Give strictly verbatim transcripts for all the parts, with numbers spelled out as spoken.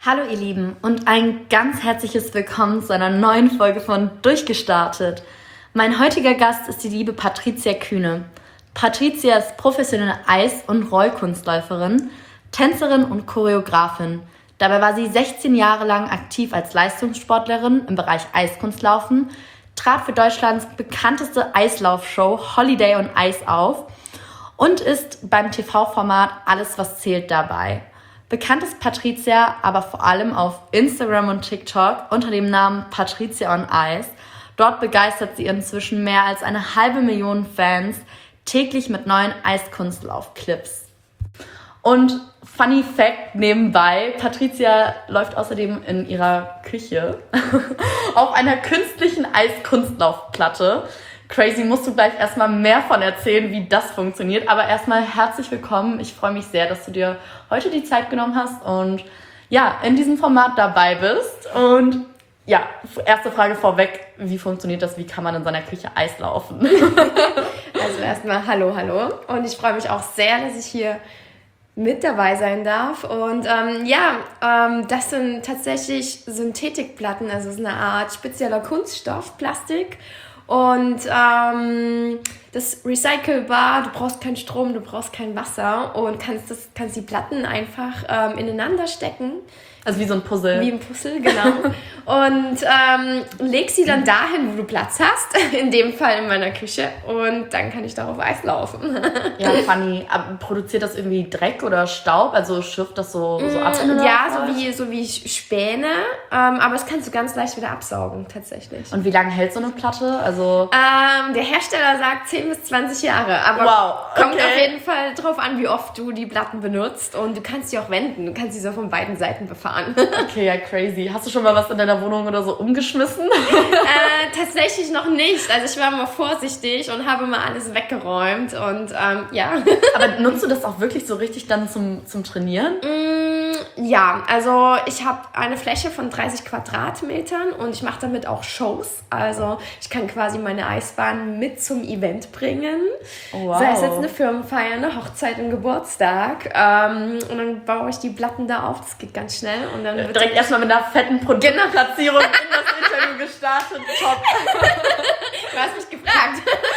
Hallo ihr Lieben und ein ganz herzliches Willkommen zu einer neuen Folge von Durchgestartet. Mein heutiger Gast ist die liebe Patricia Kühne. Patricia ist professionelle Eis- und Rollkunstläuferin, Tänzerin und Choreografin. Dabei war sie sechzehn Jahre lang aktiv als Leistungssportlerin im Bereich Eiskunstlaufen, trat für Deutschlands bekannteste Eislaufshow Holiday on Ice auf und ist beim T V-Format Alles, was zählt dabei. Bekannt ist Patricia aber vor allem auf Instagram und TikTok unter dem Namen Patricia on Ice. Dort begeistert sie inzwischen mehr als eine halbe Million Fans täglich mit neuen Eiskunstlauf-Clips. Und Funny Fact nebenbei, Patricia läuft außerdem in ihrer Küche auf einer künstlichen Eiskunstlaufplatte. Crazy, musst du gleich erstmal mehr von erzählen, wie das funktioniert. Aber erstmal herzlich willkommen. Ich freue mich sehr, dass du dir heute die Zeit genommen hast und ja, in diesem Format dabei bist. Und ja, erste Frage vorweg, wie funktioniert das? Wie kann man in seiner Küche Eis laufen? Also erstmal hallo, hallo. Und ich freue mich auch sehr, dass ich hier mit dabei sein darf. Und ähm, ja, ähm, das sind tatsächlich Synthetikplatten. Also es ist eine Art spezieller Kunststoff, Plastik. Und ähm, das ist recycelbar, du brauchst keinen Strom, du brauchst kein Wasser und kannst, das, kannst die Platten einfach ähm, ineinander stecken. Also wie so ein Puzzle. Wie ein Puzzle, genau. Und ähm, legst sie dann dahin, wo du Platz hast, in dem Fall in meiner Küche, und dann kann ich darauf Eis laufen. Ja, funny. Aber produziert das irgendwie Dreck oder Staub? Also schürft das so, so ab? Ja, so wie, so wie Späne, ähm, aber das kannst du ganz leicht wieder absaugen, tatsächlich. Und wie lange hält so eine Platte? Also ähm, der Hersteller sagt zehn bis zwanzig Jahre, aber wow, okay. Kommt auf jeden Fall drauf an, wie oft du die Platten benutzt, und du kannst sie auch wenden, du kannst sie so von beiden Seiten befahren. Okay, ja, crazy. Hast du schon mal was in deiner Wohnung oder so umgeschmissen? äh, tatsächlich noch nicht. Also ich war mal vorsichtig und habe mal alles weggeräumt und ähm, ja. Aber nutzt du das auch wirklich so richtig dann zum, zum Trainieren? Mm, ja, also ich habe eine Fläche von dreißig Quadratmetern und ich mache damit auch Shows. Also ich kann quasi meine Eisbahn mit zum Event bringen. Wow. Sei es jetzt eine Firmenfeier, eine Hochzeit, ein Geburtstag. Ähm, und dann baue ich die Platten da auf. Das geht ganz schnell. Und dann wird direkt erstmal mit einer fetten Produktplatzierung in das Interview gestartet. Top. Du hast mich gefragt.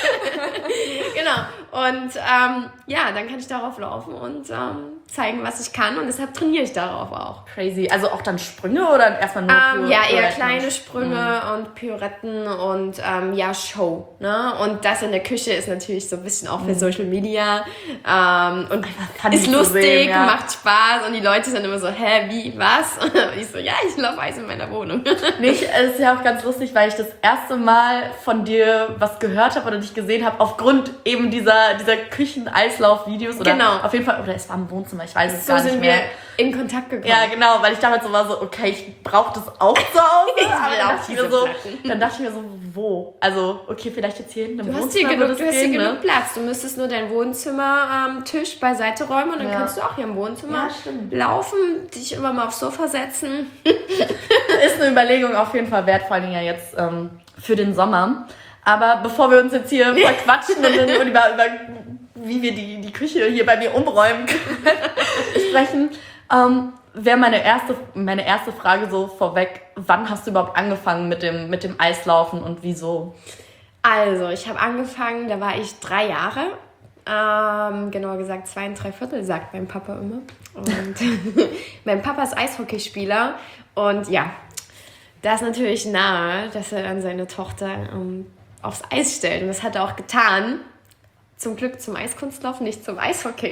Genau. Und ähm, ja, dann kann ich darauf laufen und ähm, zeigen, was ich kann. Und deshalb trainiere ich darauf auch. Crazy. Also auch dann Sprünge oder erstmal nur ähm, Ja, eher Pirouetten? kleine Sprünge mhm. und Pirouetten und ähm, ja, Show. Ne? Und das in der Küche ist natürlich so ein bisschen auch für mhm. Social Media. Ähm, und ist lustig, sehen, ja. Macht Spaß. Und die Leute sind immer so, hä, wie, was? Und ich so, ja, ich laufe Eis in meiner Wohnung. Nicht, es ist ja auch ganz lustig, weil ich das erste Mal von dir was gehört habe oder dich gesehen habe, aufgrund eben dieser, dieser Küchen-Eislauf-Videos. Oder genau. Auf jeden Fall, oder es war im Wohnzimmer, ich weiß es so gar nicht mehr. So sind wir in Kontakt gekommen. Ja, genau, weil ich damals so war so, okay, ich brauche das auch zu Hause. Ich will aber dann auch dachte, ich mir so, dann dachte ich mir so, wo? Also, okay, vielleicht jetzt hier hinten im du Wohnzimmer. Hast hier genug, du hast gehen, hier ne? genug Platz. Du müsstest nur deinen Wohnzimmertisch ähm, beiseite räumen und dann ja. kannst du auch hier im Wohnzimmer ja, laufen, dich immer mal aufs Sofa setzen. Ist eine Überlegung auf jeden Fall wert, vor allem ja jetzt ähm, für den Sommer. Aber bevor wir uns jetzt hier verquatschen und über, über wie wir die, die Küche hier bei mir umräumen können, sprechen, ähm, wäre meine erste, meine erste Frage so vorweg, wann hast du überhaupt angefangen mit dem, mit dem Eislaufen und wieso? Also, ich habe angefangen, da war ich drei Jahre. Ähm, genauer gesagt zwei und drei Viertel, sagt mein Papa immer. Und mein Papa ist Eishockeyspieler und ja, da ist natürlich nahe, dass er dann seine Tochter ähm, aufs Eis stellt. Und das hat er auch getan. Zum Glück zum Eiskunstlauf, nicht zum Eishockey.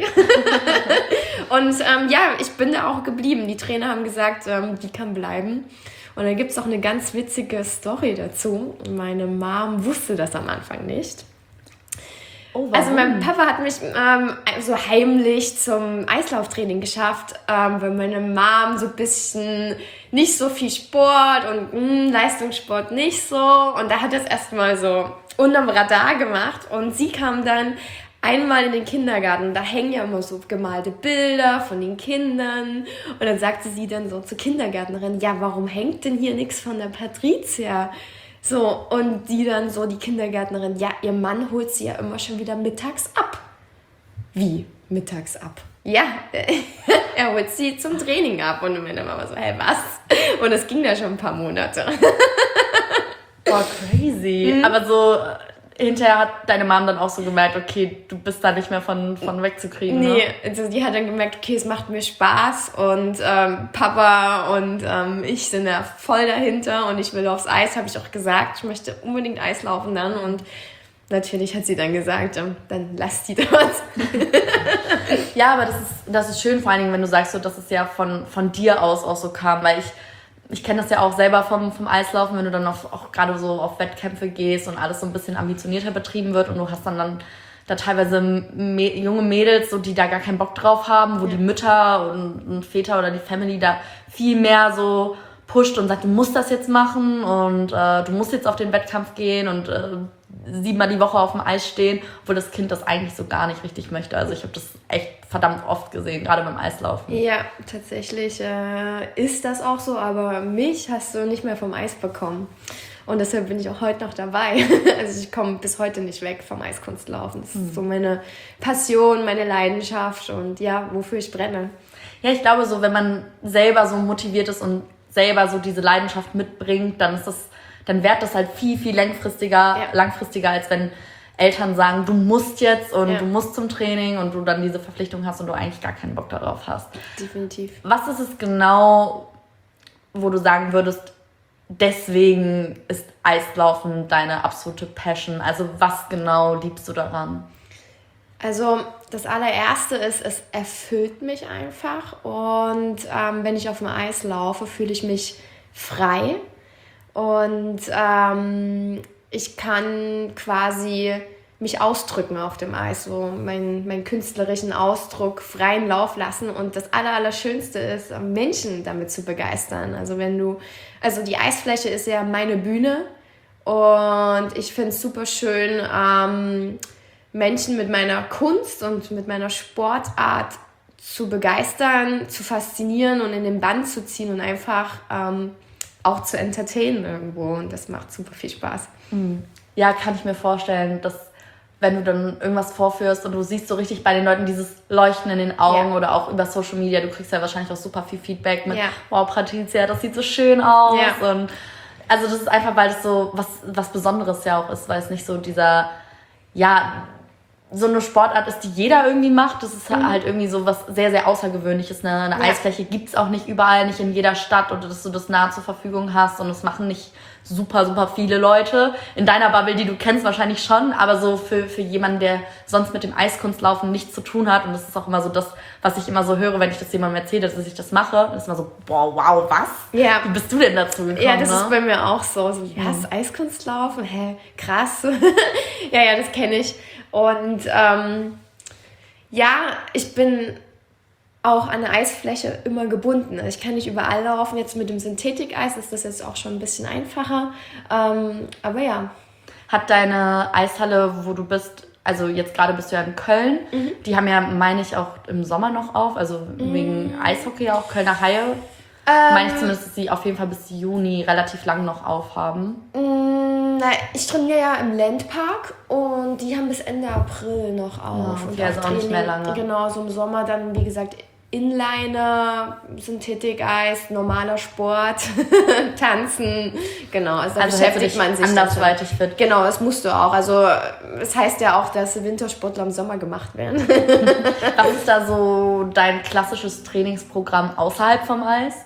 Und ähm, ja, ich bin da auch geblieben. Die Trainer haben gesagt, ähm, die kann bleiben. Und dann gibt es auch eine ganz witzige Story dazu. Meine Mom wusste das am Anfang nicht. Oh, also mein Papa hat mich ähm, so heimlich zum Eislauftraining geschafft, ähm, weil meine Mom so ein bisschen nicht so viel Sport und mh, Leistungssport nicht so. Und da hat er es erstmal so unterm Radar gemacht. Und sie kam dann einmal in den Kindergarten. Da hängen ja immer so gemalte Bilder von den Kindern. Und dann sagte sie dann so zur Kindergärtnerin, ja, warum hängt denn hier nichts von der Patricia? So, und die dann so, die Kindergärtnerin, ja, ihr Mann holt sie ja immer schon wieder mittags ab. Wie mittags ab? Ja, er holt sie zum Training ab. Und meine Mama so, hey, was? Und das ging da schon ein paar Monate. Boah, crazy. Mhm. Aber so... Hinterher hat deine Mom dann auch so gemerkt, okay, du bist da nicht mehr von, von wegzukriegen, nee, ne? Also die hat dann gemerkt, okay, es macht mir Spaß und ähm, Papa und ähm, ich sind da voll dahinter und ich will aufs Eis, habe ich auch gesagt, ich möchte unbedingt Eislaufen dann und natürlich hat sie dann gesagt, ähm, dann lass die dort. Ja, aber das ist, das ist schön, vor allen Dingen, wenn du sagst, so, dass es ja von, von dir aus auch so kam, weil ich Ich kenne das ja auch selber vom, vom Eislaufen, wenn du dann auf, auch gerade so auf Wettkämpfe gehst und alles so ein bisschen ambitionierter betrieben wird und du hast dann, dann da teilweise me- junge Mädels, so, die da gar keinen Bock drauf haben, wo ja. die Mütter und, und Väter oder die Family da viel mehr so pusht und sagt, du musst das jetzt machen und äh, du musst jetzt auf den Wettkampf gehen und äh, siebenmal die Woche auf dem Eis stehen, obwohl das Kind das eigentlich so gar nicht richtig möchte. Also ich habe das echt verdammt oft gesehen, gerade beim Eislaufen. Ja, tatsächlich äh, ist das auch so, aber mich hast du nicht mehr vom Eis bekommen. Und deshalb bin ich auch heute noch dabei. Also ich komme bis heute nicht weg vom Eiskunstlaufen. Das ist so meine Passion, meine Leidenschaft und ja, wofür ich brenne. Ja, ich glaube so, wenn man selber so motiviert ist und selber so diese Leidenschaft mitbringt, dann ist das dann währt das halt viel, viel langfristiger, ja. langfristiger, als wenn Eltern sagen, du musst jetzt und ja. du musst zum Training und du dann diese Verpflichtung hast und du eigentlich gar keinen Bock darauf hast. Definitiv. Was ist es genau, wo du sagen würdest, deswegen ist Eislaufen deine absolute Passion? Also was genau liebst du daran? Also das allererste ist, es erfüllt mich einfach und ähm, wenn ich auf dem Eis laufe, fühle ich mich frei. Und ähm, ich kann quasi mich ausdrücken auf dem Eis, so meinen, meinen künstlerischen Ausdruck freien Lauf lassen. Und das Aller, Allerschönste ist, Menschen damit zu begeistern. Also wenn du, also die Eisfläche ist ja meine Bühne und ich finde es super schön, ähm, Menschen mit meiner Kunst und mit meiner Sportart zu begeistern, zu faszinieren und in den Bann zu ziehen und einfach ähm, auch zu entertainen irgendwo und das macht super viel Spaß. Ja, kann ich mir vorstellen, dass wenn du dann irgendwas vorführst und du siehst so richtig bei den Leuten dieses Leuchten in den Augen ja. oder auch über Social Media, du kriegst ja wahrscheinlich auch super viel Feedback mit, ja. wow, Patricia, das sieht so schön aus ja. und also das ist einfach, weil das so was, was Besonderes ja auch ist, weil es nicht so dieser, ja, so eine Sportart ist, die jeder irgendwie macht. Das ist mhm. halt irgendwie so was sehr, sehr Außergewöhnliches. Eine, eine ja. Eisfläche gibt es auch nicht überall, nicht in jeder Stadt und dass du das nah zur Verfügung hast und das machen nicht super, super viele Leute. In deiner Bubble, die du kennst, wahrscheinlich schon, aber so für, für jemanden, der sonst mit dem Eiskunstlaufen nichts zu tun hat und das ist auch immer so das, was ich immer so höre, wenn ich das jemandem erzähle, dass ich das mache, das ist immer so, boah, wow, was? Ja. Wie bist du denn dazu gekommen? Ja, das ne? ist bei mir auch so. so ja, das Eiskunstlaufen, hä, krass. ja, ja, das kenne ich. Und ähm, ja, ich bin auch an der Eisfläche immer gebunden. Also ich kann nicht überall laufen. Jetzt mit dem Synthetikeis ist das jetzt auch schon ein bisschen einfacher. Ähm, aber ja. Hat deine Eishalle, wo du bist, also jetzt gerade bist du ja in Köln, mhm. die haben ja, meine ich, auch im Sommer noch auf, also mhm. wegen Eishockey auch, Kölner Haie. Ähm, meine ich zumindest, dass sie auf jeden Fall bis Juni relativ lang noch aufhaben. Na, ich trainiere ja im Landpark und die haben bis Ende April noch auf. Ja, und also auch nicht mehr lange. Genau, so im Sommer dann, wie gesagt, Inliner, Synthetikeis, normaler Sport, Tanzen, genau. Also da also beschäftigt man sich andersweitig fit. Genau, das musst du auch. Also es heißt ja auch, dass Wintersportler im Sommer gemacht werden. Was ist da so dein klassisches Trainingsprogramm außerhalb vom Eis?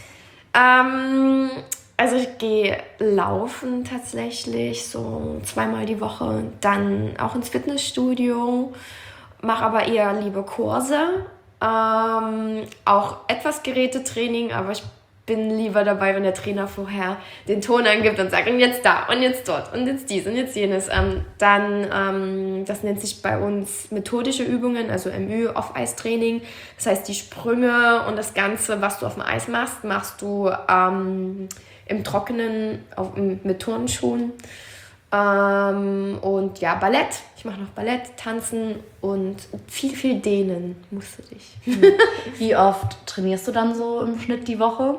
Ähm, also ich gehe laufen tatsächlich so zweimal die Woche, dann auch ins Fitnessstudio, mache aber eher liebe Kurse. Ähm, auch etwas Gerätetraining, aber ich bin lieber dabei, wenn der Trainer vorher den Ton angibt und sagt, und jetzt da, und jetzt dort, und jetzt dies, und jetzt jenes. Ähm, dann, ähm, das nennt sich bei uns methodische Übungen, also M Ü, Off-Eis-Training. Das heißt, die Sprünge und das Ganze, was du auf dem Eis machst, machst du ähm, im Trockenen auf, mit Turnschuhen. Ähm, und ja, Ballett. Ich mache noch Ballett, Tanzen und viel, viel Dehnen, musst du dich. Wie oft trainierst du dann so im Schnitt die Woche?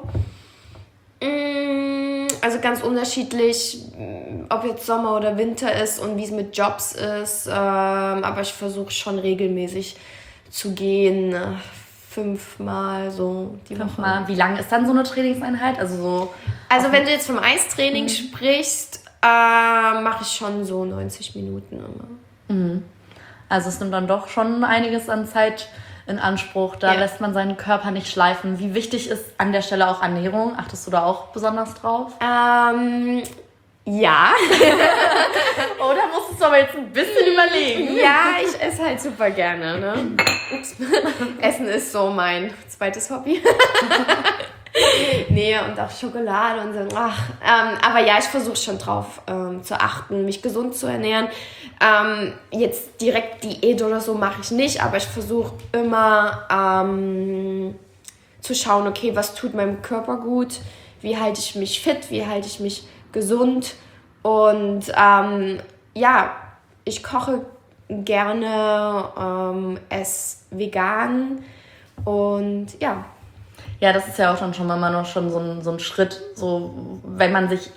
Also ganz unterschiedlich, ob jetzt Sommer oder Winter ist und wie es mit Jobs ist. Ähm, aber ich versuche schon regelmäßig zu gehen, äh, fünfmal so die Fünfmal. Woche. Wie lang ist dann so eine Trainingseinheit? Also, so also wenn du jetzt vom Eistraining mhm. sprichst, äh, mache ich schon so neunzig Minuten immer. Mhm. Also es nimmt dann doch schon einiges an Zeit in Anspruch. Da ja. lässt man seinen Körper nicht schleifen. Wie wichtig ist an der Stelle auch Ernährung? Achtest du da auch besonders drauf? Ähm, ja. Oder musstest du aber jetzt ein bisschen überlegen? Ja, ich esse halt super gerne. Ne? Ups. Essen ist so mein zweites Hobby. Nee, und auch Schokolade und so. Ach, ähm, aber ja, ich versuche schon drauf ähm, zu achten, mich gesund zu ernähren. Ähm, jetzt direkt Diät oder so mache ich nicht, aber ich versuche immer ähm, zu schauen, okay, was tut meinem Körper gut, wie halte ich mich fit, wie halte ich mich gesund. Und ähm, ja, ich koche gerne, ähm, esse vegan und ja. Ja, das ist ja auch dann schon mal noch schon so ein, so ein Schritt, so wenn man sich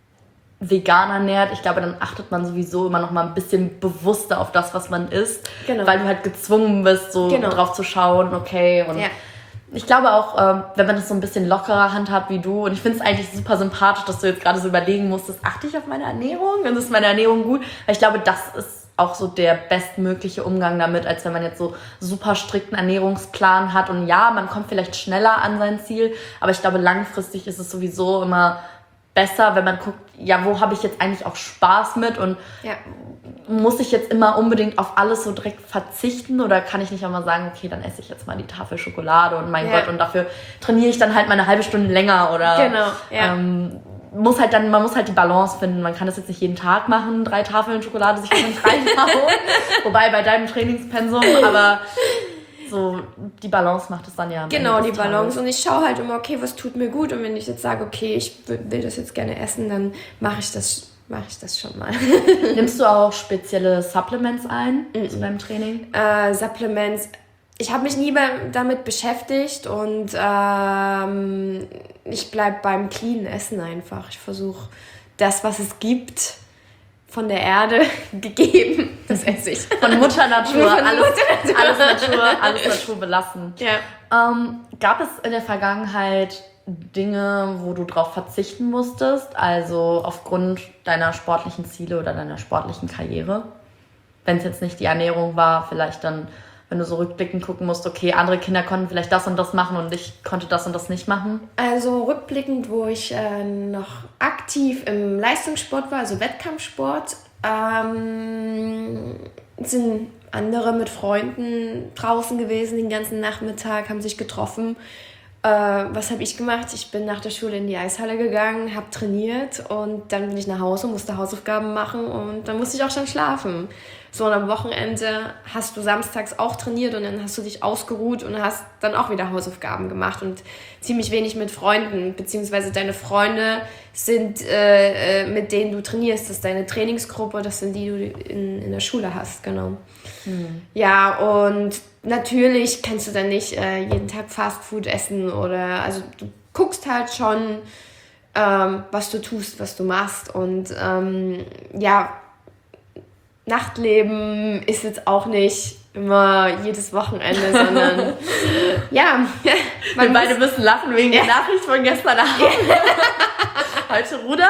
vegan ernährt, ich glaube, dann achtet man sowieso immer noch mal ein bisschen bewusster auf das, was man isst, genau. Weil du halt gezwungen bist, so genau. drauf zu schauen, okay, und ja. Ich glaube auch, ähm, wenn man das so ein bisschen lockerer handhabt wie du, und ich finde es eigentlich super sympathisch, dass du jetzt gerade so überlegen musstest, achte ich auf meine Ernährung, dann ist meine Ernährung gut, weil ich glaube, das ist auch so der bestmögliche Umgang damit, als wenn man jetzt so super strikten Ernährungsplan hat und ja, man kommt vielleicht schneller an sein Ziel, aber ich glaube, langfristig ist es sowieso immer besser, wenn man guckt, ja, wo habe ich jetzt eigentlich auch Spaß mit und ja. muss ich jetzt immer unbedingt auf alles so direkt verzichten oder kann ich nicht auch mal sagen, okay, dann esse ich jetzt mal die Tafel Schokolade und mein ja. Gott und dafür trainiere ich dann halt mal eine halbe Stunde länger oder genau, ja. ähm, muss halt dann, man muss halt die Balance finden. Man kann das jetzt nicht jeden Tag machen, drei Tafeln Schokolade sich nicht reinhauen. Wobei bei deinem Trainingspensum, aber so die Balance macht es dann ja. Genau, die Balance. Und ich schaue halt immer, okay, was tut mir gut. Und wenn ich jetzt sage, okay, ich will das jetzt gerne essen, dann mache ich das, mache ich das schon mal. Nimmst du auch spezielle Supplements ein mm-mm. zu deinem Training? Äh, Supplements. Ich habe mich nie bei, damit beschäftigt und ähm, ich bleibe beim cleanen Essen einfach. Ich versuche das, was es gibt, von der Erde gegeben, das esse ich. Von Mutter Natur, von alles, Mutter Natur. alles Natur, alles Natur belassen. Ja. Ähm, gab es in der Vergangenheit Dinge, wo du drauf verzichten musstest, also aufgrund deiner sportlichen Ziele oder deiner sportlichen Karriere? Wenn es jetzt nicht die Ernährung war, vielleicht dann, wenn du so rückblickend gucken musst, okay, andere Kinder konnten vielleicht das und das machen und ich konnte das und das nicht machen? Also rückblickend, wo ich äh, noch aktiv im Leistungssport war, also Wettkampfsport, ähm, sind andere mit Freunden draußen gewesen den ganzen Nachmittag, haben sich getroffen. Äh, was habe ich gemacht? Ich bin nach der Schule in die Eishalle gegangen, habe trainiert und dann bin ich nach Hause, musste Hausaufgaben machen und dann musste ich auch schon schlafen. So, und am Wochenende hast du samstags auch trainiert und dann hast du dich ausgeruht und hast dann auch wieder Hausaufgaben gemacht und ziemlich wenig mit Freunden, beziehungsweise deine Freunde sind, äh, mit denen du trainierst, das ist deine Trainingsgruppe, das sind die, die du in, in der Schule hast, genau. Mhm. Ja, und natürlich kannst du dann nicht äh, jeden Tag Fastfood essen oder, also du guckst halt schon, ähm, was du tust, was du machst und ähm, ja, Nachtleben ist jetzt auch nicht immer jedes Wochenende, sondern ja. Wir beide müssen lachen wegen ja. der Nachricht von gestern Abend. Ja. Heute ruderst.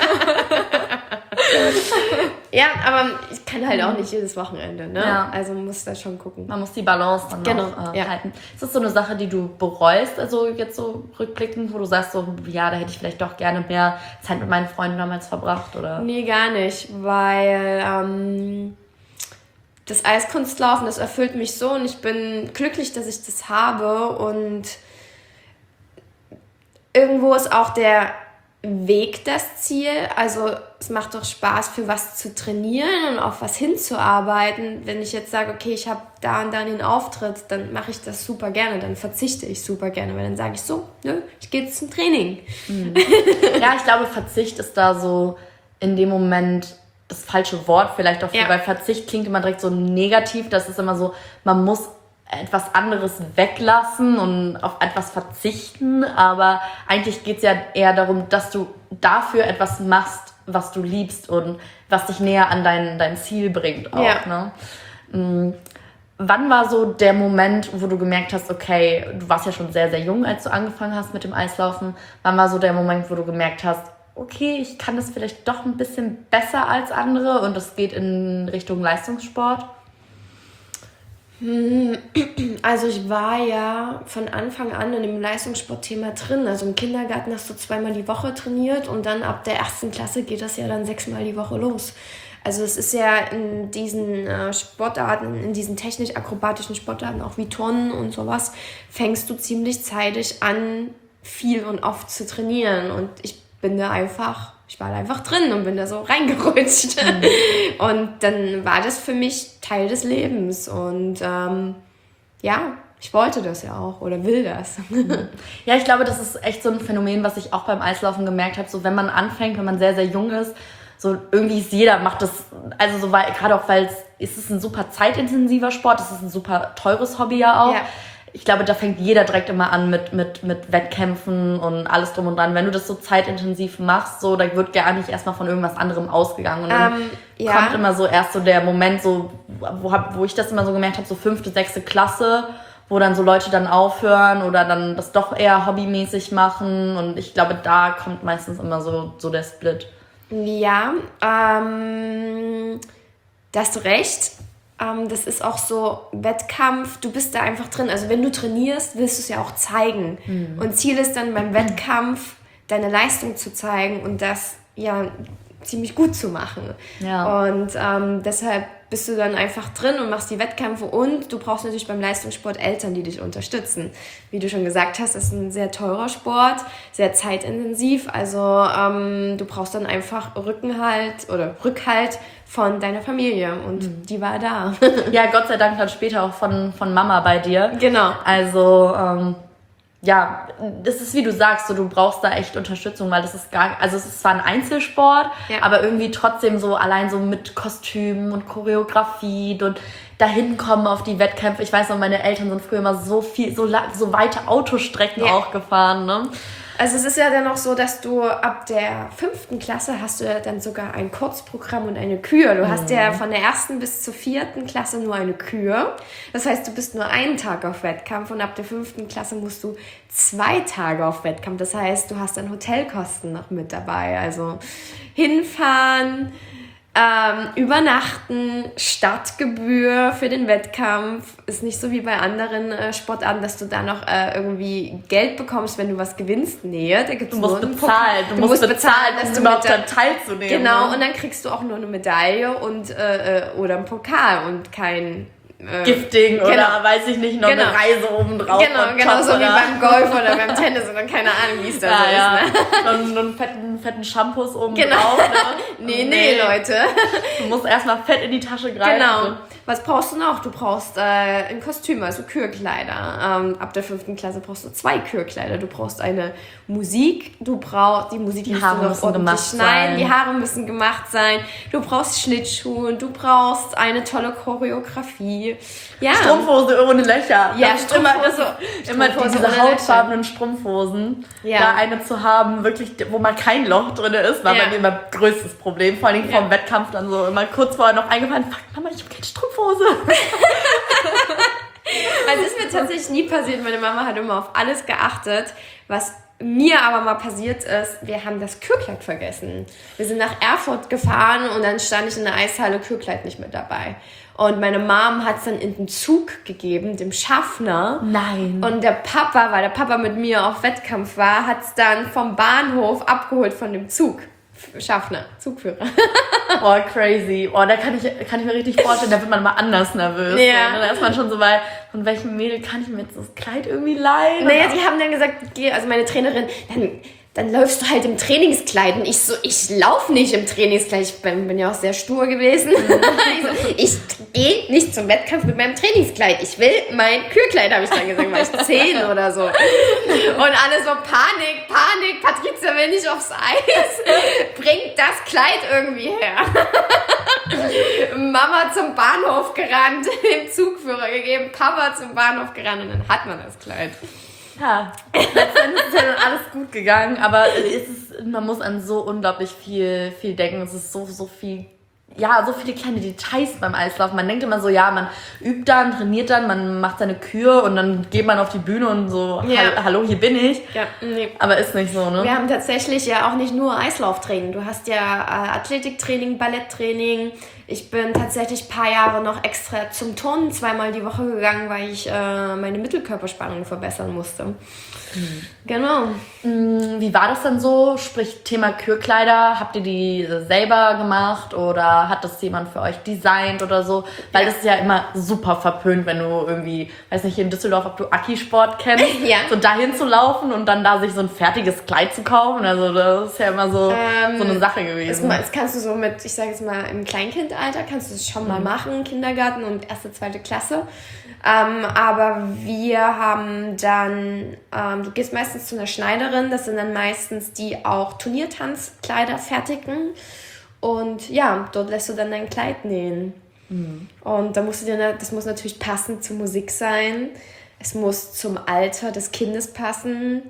Ja, aber ich kann halt auch nicht jedes Wochenende, ne? Ja. Also man muss da schon gucken. Man muss die Balance dann genau. auch äh, ja. halten. Ist das so eine Sache, die du bereust, also jetzt so rückblickend, wo du sagst so, ja, da hätte ich vielleicht doch gerne mehr Zeit mit meinen Freunden damals verbracht, oder? Nee, gar nicht, weil ähm, das Eiskunstlaufen, das erfüllt mich so und ich bin glücklich, dass ich das habe und irgendwo ist auch der Weg das Ziel, also es macht doch Spaß, für was zu trainieren und auf was hinzuarbeiten. Wenn ich jetzt sage, okay, ich habe da und da den Auftritt, dann mache ich das super gerne, dann verzichte ich super gerne, weil dann sage ich so, ne, ich gehe jetzt zum Training. Mhm. Ja, ich glaube, Verzicht ist da so in dem Moment das falsche Wort vielleicht auch für, ja. weil Verzicht klingt immer direkt so negativ, das ist immer so, man muss etwas anderes weglassen und auf etwas verzichten, aber eigentlich geht es ja eher darum, dass du dafür etwas machst, was du liebst und was dich näher an dein, dein Ziel bringt auch. Ja. Ne? wann war so der Moment, wo du gemerkt hast, okay, du warst ja schon sehr, sehr jung, als du angefangen hast mit dem Eislaufen. Wann war so der Moment, wo du gemerkt hast, okay, ich kann das vielleicht doch ein bisschen besser als andere und es geht in Richtung Leistungssport? Also ich war ja von Anfang an in dem Leistungssportthema drin. Also im Kindergarten hast du zweimal die Woche trainiert und dann ab der ersten Klasse geht das ja dann sechsmal die Woche los. Also es ist ja in diesen äh, Sportarten, in diesen technisch-akrobatischen Sportarten, auch wie Turnen und sowas, fängst du ziemlich zeitig an, viel und oft zu trainieren. Und ich bin da einfach, ich war da einfach drin und bin da so reingerutscht. Mhm. Und dann war das für mich Teil des Lebens. Und ähm, ja, ich wollte das ja auch oder will das. Ja, ich glaube, das ist echt so ein Phänomen, was ich auch beim Eislaufen gemerkt habe. So, wenn man anfängt, wenn man sehr, sehr jung ist, so irgendwie ist jeder macht das, also so, weil, gerade auch, weil es, es ist ein super zeitintensiver Sport, es ist ein super teures Hobby ja auch. Ja. Ich glaube, da fängt jeder direkt immer an mit, mit, mit Wettkämpfen und alles drum und dran. Wenn du das so zeitintensiv machst, so, da wird gar nicht erstmal von irgendwas anderem ausgegangen. Und dann ähm, ja. kommt immer so erst so der Moment, so, wo, hab, wo ich das immer so gemerkt habe, so fünfte, sechste Klasse, wo dann so Leute dann aufhören oder dann das doch eher hobbymäßig machen. Und ich glaube, da kommt meistens immer so, so der Split. Ja, ähm, da hast du recht. Ähm, das ist auch so Wettkampf, du bist da einfach drin. Also wenn du trainierst, willst du es ja auch zeigen. Mhm. Und Ziel ist dann beim Wettkampf, deine Leistung zu zeigen und das ja ziemlich gut zu machen. Ja. Und ähm, deshalb bist du dann einfach drin und machst die Wettkämpfe und du brauchst natürlich beim Leistungssport Eltern, die dich unterstützen. Wie du schon gesagt hast, ist ein sehr teurer Sport, sehr zeitintensiv, also ähm, du brauchst dann einfach Rückenhalt oder Rückhalt von deiner Familie und mhm. die war da. Ja, Gott sei Dank dann später auch von, von Mama bei dir. Genau. Also ähm ja, das ist wie du sagst, so, du brauchst da echt Unterstützung, weil das ist gar, also es ist zwar ein Einzelsport, ja. aber irgendwie trotzdem so allein so mit Kostümen und Choreografie und dahin kommen auf die Wettkämpfe. Ich weiß noch, meine Eltern sind früher immer so viel, so, so weite Autostrecken ja. auch gefahren, ne? Also es ist ja dann auch so, dass du ab der fünften Klasse hast du ja dann sogar ein Kurzprogramm und eine Kür. Du mhm. hast ja von der ersten bis zur vierten Klasse nur eine Kür. Das heißt, du bist nur einen Tag auf Wettkampf und ab der fünften Klasse musst du zwei Tage auf Wettkampf. Das heißt, du hast dann Hotelkosten noch mit dabei. Also hinfahren, ähm, übernachten, Startgebühr für den Wettkampf. Ist nicht so wie bei anderen äh, Sportarten, dass du da noch äh, irgendwie Geld bekommst, wenn du was gewinnst. Nee, da gibt's du musst nur bezahlen. Du, du musst bezahlen, dass um du überhaupt daran teilzunehmen. Genau, und dann kriegst du auch nur eine Medaille und äh, oder einen Pokal und kein Äh, Gifting genau. oder weiß ich nicht, noch genau. eine Reise obendrauf. Genau, genau so wie beim Golf oder beim Tennis oder keine Ahnung, wie es da ja, so ja. ist. Ne? Und einen fetten, fetten Shampoos obendrauf. Genau. Ne? nee, nee, nee, Leute. Du musst erstmal fett in die Tasche greifen. Genau. Was brauchst du noch? Du brauchst äh, ein Kostüm, also Kürkleider. Ähm, ab der fünften Klasse brauchst du zwei Kürkleider. Du brauchst eine Musik. Du brauchst die Musik, die Haare müssen gemacht schneiden. Die Haare müssen gemacht sein. Du brauchst Schlittschuhe. Du brauchst eine tolle Choreografie. Ja. Strumpfhose ohne Löcher. Ja, das Strumpfhose. Immer, immer diese hautfarbenen Strumpfhosen. Ja. Da eine zu haben, wirklich, wo mal kein Loch drin ist, war ja. bei mir mein größtes Problem. Vor allem ja. vom Wettkampf dann so immer kurz vorher noch eingefallen, fuck, Mama, ich habe keine Strumpfhose. Also ist mir tatsächlich nie passiert. Meine Mama hat immer auf alles geachtet. Was mir aber mal passiert ist, wir haben das Kürkleid vergessen. Wir sind nach Erfurt gefahren und dann stand ich in der Eishalle, Kürkleid nicht mit dabei. Und meine Mom hat es dann in den Zug gegeben, dem Schaffner. Nein. Und der Papa, weil der Papa mit mir auf Wettkampf war, hat es dann vom Bahnhof abgeholt von dem Zug. Schaffner, Zugführer. Oh, crazy. Oh, da kann ich, kann ich mir richtig vorstellen, da wird man mal anders nervös. Ja. So, da ist man schon so bei, von welchem Mädel kann ich mir jetzt das Kleid irgendwie leihen? Naja, die haben dann gesagt, also meine Trainerin, dann, dann läufst du halt im Trainingskleid. Und ich so, ich laufe nicht im Trainingskleid. Ich bin, bin ja auch sehr stur gewesen. Mhm. ich so, ich gehe nicht zum Wettkampf mit meinem Trainingskleid. Ich will mein Kürkleid, habe ich dann gesagt, war ich zehn oder so. Und alle so, Panik, Panik, Patricia will nicht aufs Eis. Bringt das Kleid irgendwie her. Mama zum Bahnhof gerannt, dem Zugführer gegeben, Papa zum Bahnhof gerannt und dann hat man das Kleid. Ja, letztendlich ist ja dann alles gut gegangen, aber es ist, man muss an so unglaublich viel, viel denken. Es ist so, so viel ja, so viele kleine Details beim Eislaufen. Man denkt immer so, ja, man übt dann, trainiert dann, man macht seine Kür und dann geht man auf die Bühne und so, ja. hallo, hier bin ich. Ja, nee. Aber ist nicht so, ne? Wir haben tatsächlich ja auch nicht nur Eislauftraining. Du hast ja äh, Athletiktraining, Balletttraining. Ich bin tatsächlich ein paar Jahre noch extra zum Turnen zweimal die Woche gegangen, weil ich äh, meine Mittelkörperspannung verbessern musste. Mhm. Genau. Wie war das dann so? Sprich, Thema Kürkleider, habt ihr die selber gemacht oder hat das jemand für euch designt oder so? Weil ja. das ist ja immer super verpönt, wenn du irgendwie, weiß nicht, hier in Düsseldorf, ob du Aki-Sport kennst, ja. so dahin zu laufen und dann da sich so ein fertiges Kleid zu kaufen. Also das ist ja immer so, ähm, so eine Sache gewesen. Das, das kannst du so mit, ich sage jetzt mal, im Kleinkindalter kannst du das schon mhm. mal machen, Kindergarten und erste, zweite Klasse. Ähm, aber wir haben dann, ähm, du gehst meistens zu einer Schneiderin, das sind dann meistens die auch Turniertanzkleider fertigen und ja, dort lässt du dann dein Kleid nähen. Mhm. Und da musst du dir, das muss natürlich passend zur Musik sein, es muss zum Alter des Kindes passen,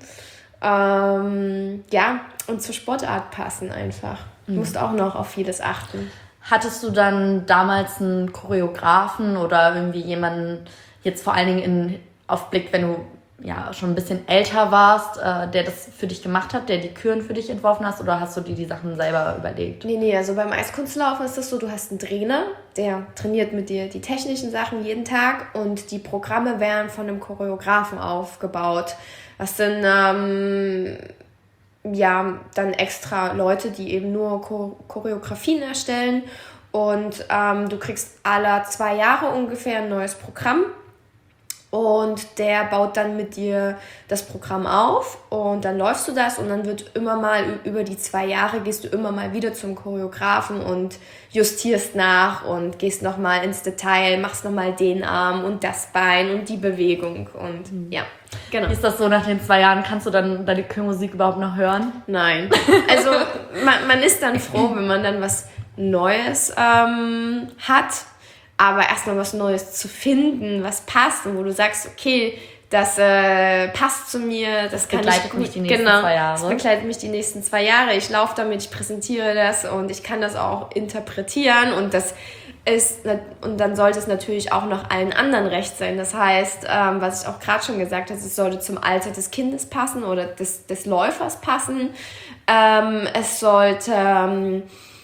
ähm, ja, und zur Sportart passen einfach. Mhm. Du musst auch noch auf vieles achten. Hattest du dann damals einen Choreografen oder irgendwie jemanden, jetzt vor allen Dingen in, auf Blick, wenn du ja schon ein bisschen älter warst, äh, der das für dich gemacht hat, der die Küren für dich entworfen hast, oder hast du dir die Sachen selber überlegt? Nee, nee, also beim Eiskunstlaufen ist das so, du hast einen Trainer, der trainiert mit dir die technischen Sachen jeden Tag und die Programme werden von einem Choreografen aufgebaut. Das sind ähm, ja dann extra Leute, die eben nur Choreografien erstellen und ähm, du kriegst alle zwei Jahre ungefähr ein neues Programm und der baut dann mit dir das Programm auf und dann läufst du das und dann wird immer mal über die zwei Jahre gehst du immer mal wieder zum Choreografen und justierst nach und gehst nochmal ins Detail, machst nochmal den Arm und das Bein und die Bewegung und mhm. ja. Genau. Ist das so, nach den zwei Jahren kannst du dann deine Chörmusik überhaupt noch hören? Nein. Also man, man ist dann froh, wenn man dann was Neues ähm, hat, aber erstmal was Neues zu finden, was passt und wo du sagst, okay, das äh, passt zu mir, das, das kann begleitet ich gut, mich die nächsten genau, zwei Jahre. Das begleitet mich die nächsten zwei Jahre. Ich laufe damit, ich präsentiere das und ich kann das auch interpretieren und das ist, und dann sollte es natürlich auch noch allen anderen recht sein. Das heißt, ähm, was ich auch gerade schon gesagt habe, es sollte zum Alter des Kindes passen oder des, des Läufers passen. Ähm, es sollte ähm,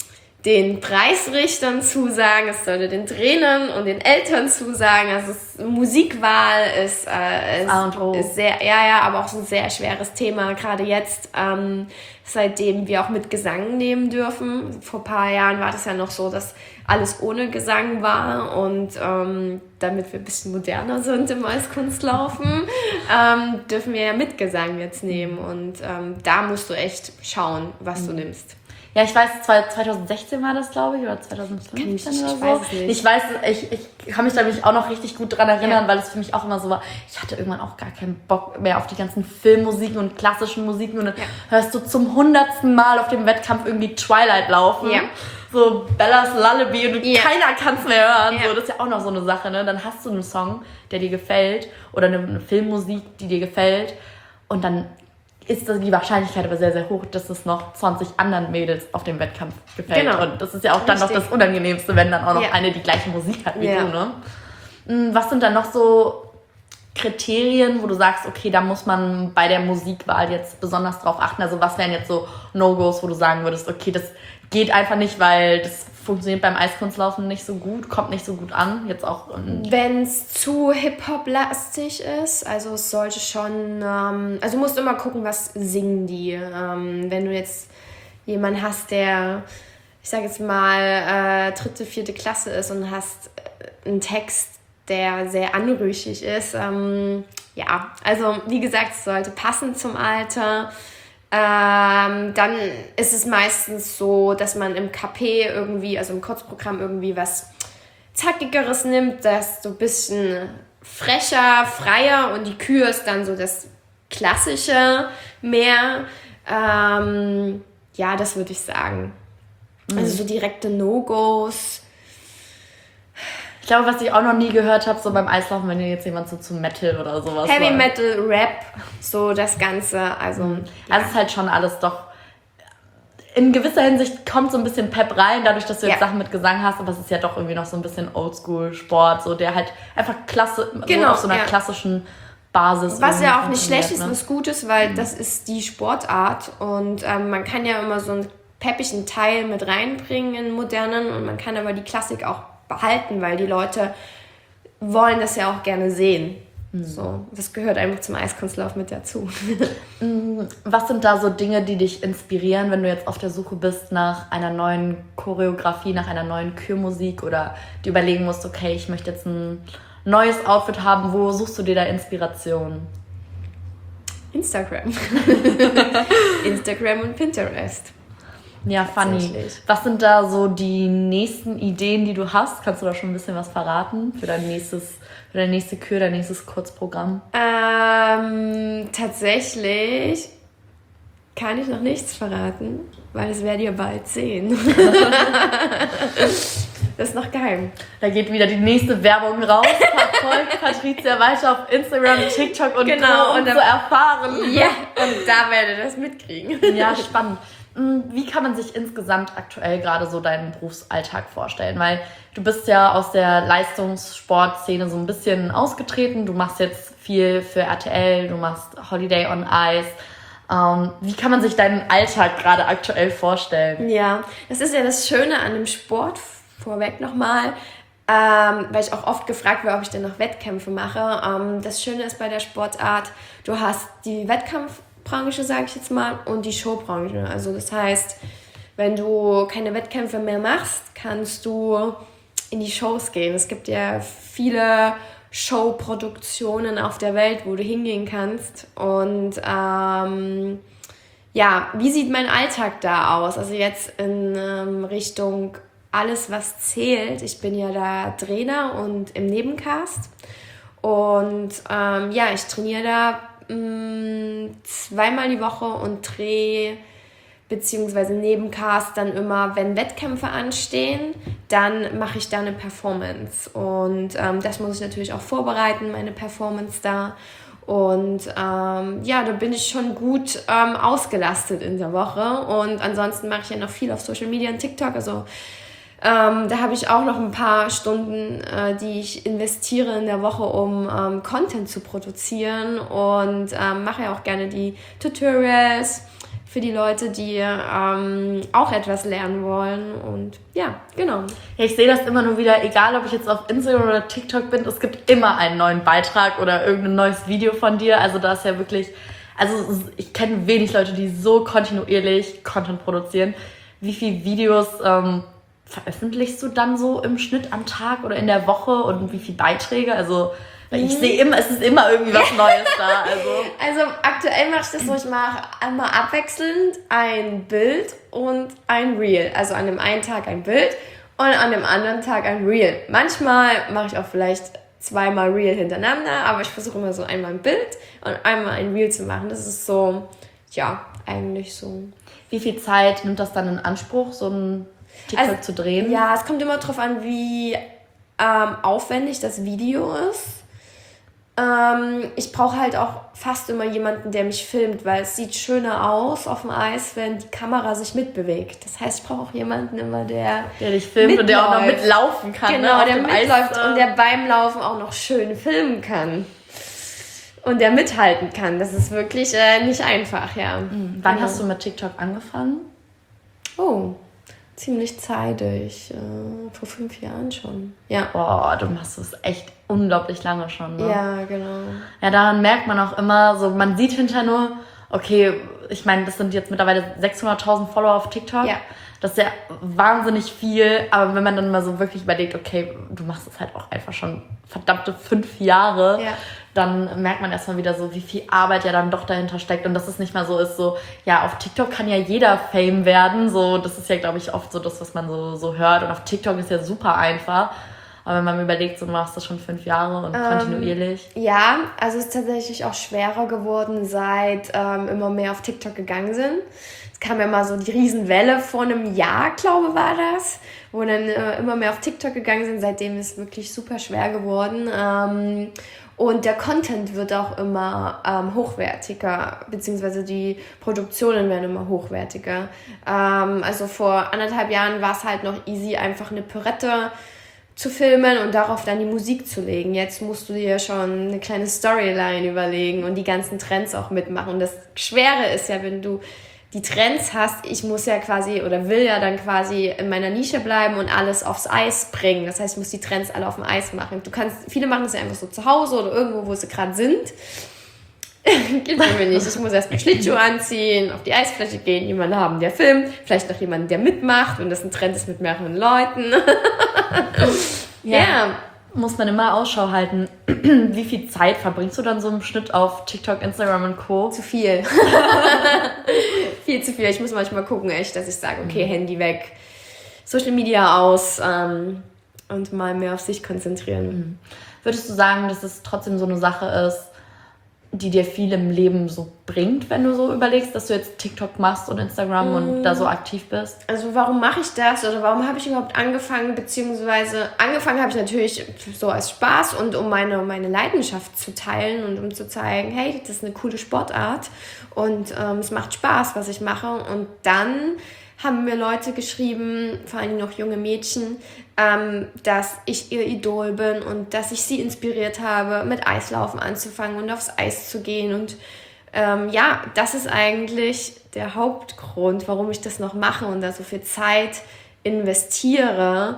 den Preisrichtern zusagen, es sollte den Trainern und den Eltern zusagen. Also es, Musikwahl ist, äh, ist, A und O. ist sehr, ja, ja, aber auch so ein sehr schweres Thema, gerade jetzt, ähm, seitdem wir auch mit Gesang nehmen dürfen. Vor ein paar Jahren war das ja noch so, dass alles ohne Gesang war und ähm, damit wir ein bisschen moderner sind im Eiskunstlaufen, ähm, dürfen wir ja mit Gesang jetzt nehmen und ähm, da musst du echt schauen, was mhm. du nimmst. Ja, ich weiß, zwanzig sechzehn war das, glaube ich, oder zwanzig fünfzehn ich, oder ich so. weiß es nicht. Ich weiß, ich, ich kann mich da nämlich auch noch richtig gut dran erinnern, ja. weil es für mich auch immer so war, ich hatte irgendwann auch gar keinen Bock mehr auf die ganzen Filmmusiken und klassischen Musiken und dann ja. hörst du zum hundertsten Mal auf dem Wettkampf irgendwie Twilight laufen. Ja. So Bellas Lullaby und ja. keiner kann es mehr hören. Ja. So, das ist ja auch noch so eine Sache, ne? Dann hast du einen Song, der dir gefällt oder eine, eine Filmmusik, die dir gefällt und dann ist die Wahrscheinlichkeit aber sehr, sehr hoch, dass es noch zwanzig anderen Mädels auf dem Wettkampf gefällt. Genau. Und das ist ja auch dann Richtig. noch das Unangenehmste, wenn dann auch noch ja. eine die gleiche Musik hat wie ja. du, ne? Was sind dann noch so Kriterien, wo du sagst, okay, da muss man bei der Musikwahl jetzt besonders drauf achten? Also was wären jetzt so No-Gos, wo du sagen würdest, okay, das geht einfach nicht, weil das funktioniert beim Eiskunstlaufen nicht so gut, kommt nicht so gut an, jetzt auch. Wenn es zu Hip-Hop-lastig ist, also es sollte schon, ähm, also du musst immer gucken, was singen die. Ähm, wenn du jetzt jemanden hast, der, ich sag jetzt mal, äh, dritte, vierte Klasse ist und hast einen Text, der sehr anrüchig ist, ähm, ja, also wie gesagt, es sollte passen zum Alter. Ähm, dann ist es meistens so, dass man im K P irgendwie, also im Kurzprogramm irgendwie was Zackigeres nimmt, das so ein bisschen frecher, freier und die Kür ist dann so das Klassische mehr. Ähm, ja, das würde ich sagen. Mhm. Also so direkte No-Gos. Ich glaube, was ich auch noch nie gehört habe, so beim Eislaufen, wenn jetzt jemand so zu Metal oder sowas Heavy war. Metal, Rap, so das Ganze. Also, mhm. also es ist halt schon alles doch in gewisser Hinsicht kommt so ein bisschen Pep rein, dadurch, dass du jetzt ja. Sachen mit Gesang hast, aber es ist ja doch irgendwie noch so ein bisschen Oldschool-Sport, so der halt einfach klasse, genau, so auf so einer ja. klassischen Basis. Was ja auch nicht schlecht ist, ne? was gut ist, weil mhm. das ist die Sportart und ähm, man kann ja immer so einen peppigen Teil mit reinbringen in modernen und man kann aber die Klassik auch behalten, weil die Leute wollen das ja auch gerne sehen. So, das gehört einfach zum Eiskunstlauf mit dazu. Was sind da so Dinge, die dich inspirieren, wenn du jetzt auf der Suche bist nach einer neuen Choreografie, nach einer neuen Kürmusik oder die überlegen musst, okay, ich möchte jetzt ein neues Outfit haben, wo suchst du dir da Inspiration? Instagram. Instagram und Pinterest. Ja, funny. Was sind da so die nächsten Ideen, die du hast? Kannst du da schon ein bisschen was verraten für dein nächstes, für deine nächste Kür, dein nächstes Kurzprogramm? Ähm, tatsächlich kann ich noch nichts verraten, weil das werdet ihr bald sehen. Das ist noch geheim. Da geht wieder die nächste Werbung raus. Verfolgt Patricia weiter auf Instagram, TikTok und genau, Co, um und zu erfahren. Ja, und da werdet ihr das mitkriegen. Ja, spannend. Wie kann man sich insgesamt aktuell gerade so deinen Berufsalltag vorstellen? Weil du bist ja aus der Leistungssportszene so ein bisschen ausgetreten. Du machst jetzt viel für R T L, du machst Holiday on Ice. Ähm, wie kann man sich deinen Alltag gerade aktuell vorstellen? Ja, das ist ja das Schöne an dem Sport, vorweg nochmal, ähm, weil ich auch oft gefragt werde, ob ich denn noch Wettkämpfe mache. Ähm, das Schöne ist bei der Sportart, du hast die Wettkampfbranche, sage ich jetzt mal, und die Showbranche. Also das heißt, wenn du keine Wettkämpfe mehr machst, kannst du in die Shows gehen. Es gibt ja viele Showproduktionen auf der Welt, wo du hingehen kannst. Und ähm, ja, wie sieht mein Alltag da aus? Also jetzt in ähm, Richtung alles, was zählt. Ich bin ja da Trainer und im Nebencast. Und ähm, ja, ich trainiere da mh, zweimal die Woche und drehe beziehungsweise Nebencast dann immer, wenn Wettkämpfe anstehen, dann mache ich da eine Performance. Und ähm, das muss ich natürlich auch vorbereiten, meine Performance da. Und ähm, ja, da bin ich schon gut ähm, ausgelastet in der Woche. Und ansonsten mache ich ja noch viel auf Social Media und TikTok. Also ähm, da habe ich auch noch ein paar Stunden, äh, die ich investiere in der Woche, um ähm, Content zu produzieren. Und ähm, mache ja auch gerne die Tutorials für die Leute, die ähm, auch etwas lernen wollen. Und ja, genau. Ja, ich sehe das immer nur wieder, egal ob ich jetzt auf Instagram oder TikTok bin, es gibt immer einen neuen Beitrag oder irgendein neues Video von dir. Also da ist ja wirklich, also ich kenne wenig Leute, die so kontinuierlich Content produzieren. Wie viele Videos ähm, veröffentlichst du dann so im Schnitt am Tag oder in der Woche und wie viele Beiträge? Also ich sehe immer, es ist immer irgendwie was Neues da. Also, also aktuell mache ich das so, ich mache einmal abwechselnd ein Bild und ein Reel. Also an dem einen Tag ein Bild und an dem anderen Tag ein Reel. Manchmal mache ich auch vielleicht zweimal Reel hintereinander, aber ich versuche immer so einmal ein Bild und einmal ein Reel zu machen. Das ist so, ja, eigentlich so. Wie viel Zeit nimmt das dann in Anspruch, so ein TikTok also, zu drehen? Ja, es kommt immer drauf an, wie ähm, aufwendig das Video ist. Ähm, ich brauche halt auch fast immer jemanden, der mich filmt, weil es sieht schöner aus auf dem Eis, wenn die Kamera sich mitbewegt. Das heißt, ich brauche auch jemanden immer, der der dich filmt mitläuft. Und der auch noch mitlaufen kann. Genau, ne, der mitläuft Eis, und der beim Laufen auch noch schön filmen kann. Und der mithalten kann. Das ist wirklich äh, nicht einfach, ja. Mhm. Wann genau. hast du mit TikTok angefangen? Oh, ziemlich zeitig. Äh, vor fünf Jahren schon. Ja. Boah, du machst es echt unglaublich lange schon, ne? Ja, genau. Ja, daran merkt man auch immer, so man sieht hinterher nur, okay, ich meine, das sind jetzt mittlerweile sechshunderttausend Follower auf TikTok. Ja. Das ist ja wahnsinnig viel, aber wenn man dann mal so wirklich überlegt, okay, du machst es halt auch einfach schon verdammte fünf Jahre, ja. dann merkt man erstmal wieder so, wie viel Arbeit ja dann doch dahinter steckt und dass es nicht mal so ist, so, ja, auf TikTok kann ja jeder Fame werden, so, das ist ja, glaube ich, oft so das, was man so, so hört und auf TikTok ist ja super einfach, aber wenn man überlegt, so, du machst das schon fünf Jahre und ähm, kontinuierlich. Ja, also es ist tatsächlich auch schwerer geworden, seit ähm, immer mehr auf TikTok gegangen sind. Es kam ja mal so die Riesenwelle vor einem Jahr, glaube war das, wo dann äh, immer mehr auf TikTok gegangen sind. Seitdem ist es wirklich super schwer geworden. Ähm, Und der Content wird auch immer ähm, hochwertiger, beziehungsweise die Produktionen werden immer hochwertiger. Ähm, also vor anderthalb Jahren war es halt noch easy, einfach eine Pürette zu filmen und darauf dann die Musik zu legen. Jetzt musst du dir schon eine kleine Storyline überlegen und die ganzen Trends auch mitmachen. Und das Schwere ist ja, wenn du die Trends hast, ich muss ja quasi oder will ja dann quasi in meiner Nische bleiben und alles aufs Eis bringen. Das heißt, ich muss die Trends alle auf dem Eis machen. Du kannst, viele machen das ja einfach so zu Hause oder irgendwo, wo sie gerade sind. Geht bei mir nicht. Ich muss erst einen Schlittschuh anziehen, auf die Eisfläche gehen, jemanden haben, der filmt, vielleicht noch jemanden, der mitmacht, wenn das ein Trend ist mit mehreren Leuten. Ja. Yeah. Muss man immer Ausschau halten. Wie viel Zeit verbringst du dann so im Schnitt auf TikTok, Instagram und Co.? Zu viel. Viel zu viel. Ich muss manchmal gucken, echt, dass ich sage, okay, mhm. Handy weg, Social Media aus ähm, und mal mehr auf sich konzentrieren. Mhm. Würdest du sagen, dass es trotzdem so eine Sache ist, die dir viel im Leben so bringt, wenn du so überlegst, dass du jetzt TikTok machst und Instagram mm. und da so aktiv bist? Also warum mache ich das oder warum habe ich überhaupt angefangen, beziehungsweise angefangen habe ich natürlich so als Spaß und um meine, meine Leidenschaft zu teilen und um zu zeigen, hey, das ist eine coole Sportart und ähm, es macht Spaß, was ich mache. Und dann haben mir Leute geschrieben, vor allem noch junge Mädchen, ähm, dass ich ihr Idol bin und dass ich sie inspiriert habe, mit Eislaufen anzufangen und aufs Eis zu gehen. Und ähm, ja, das ist eigentlich der Hauptgrund, warum ich das noch mache und da so viel Zeit investiere,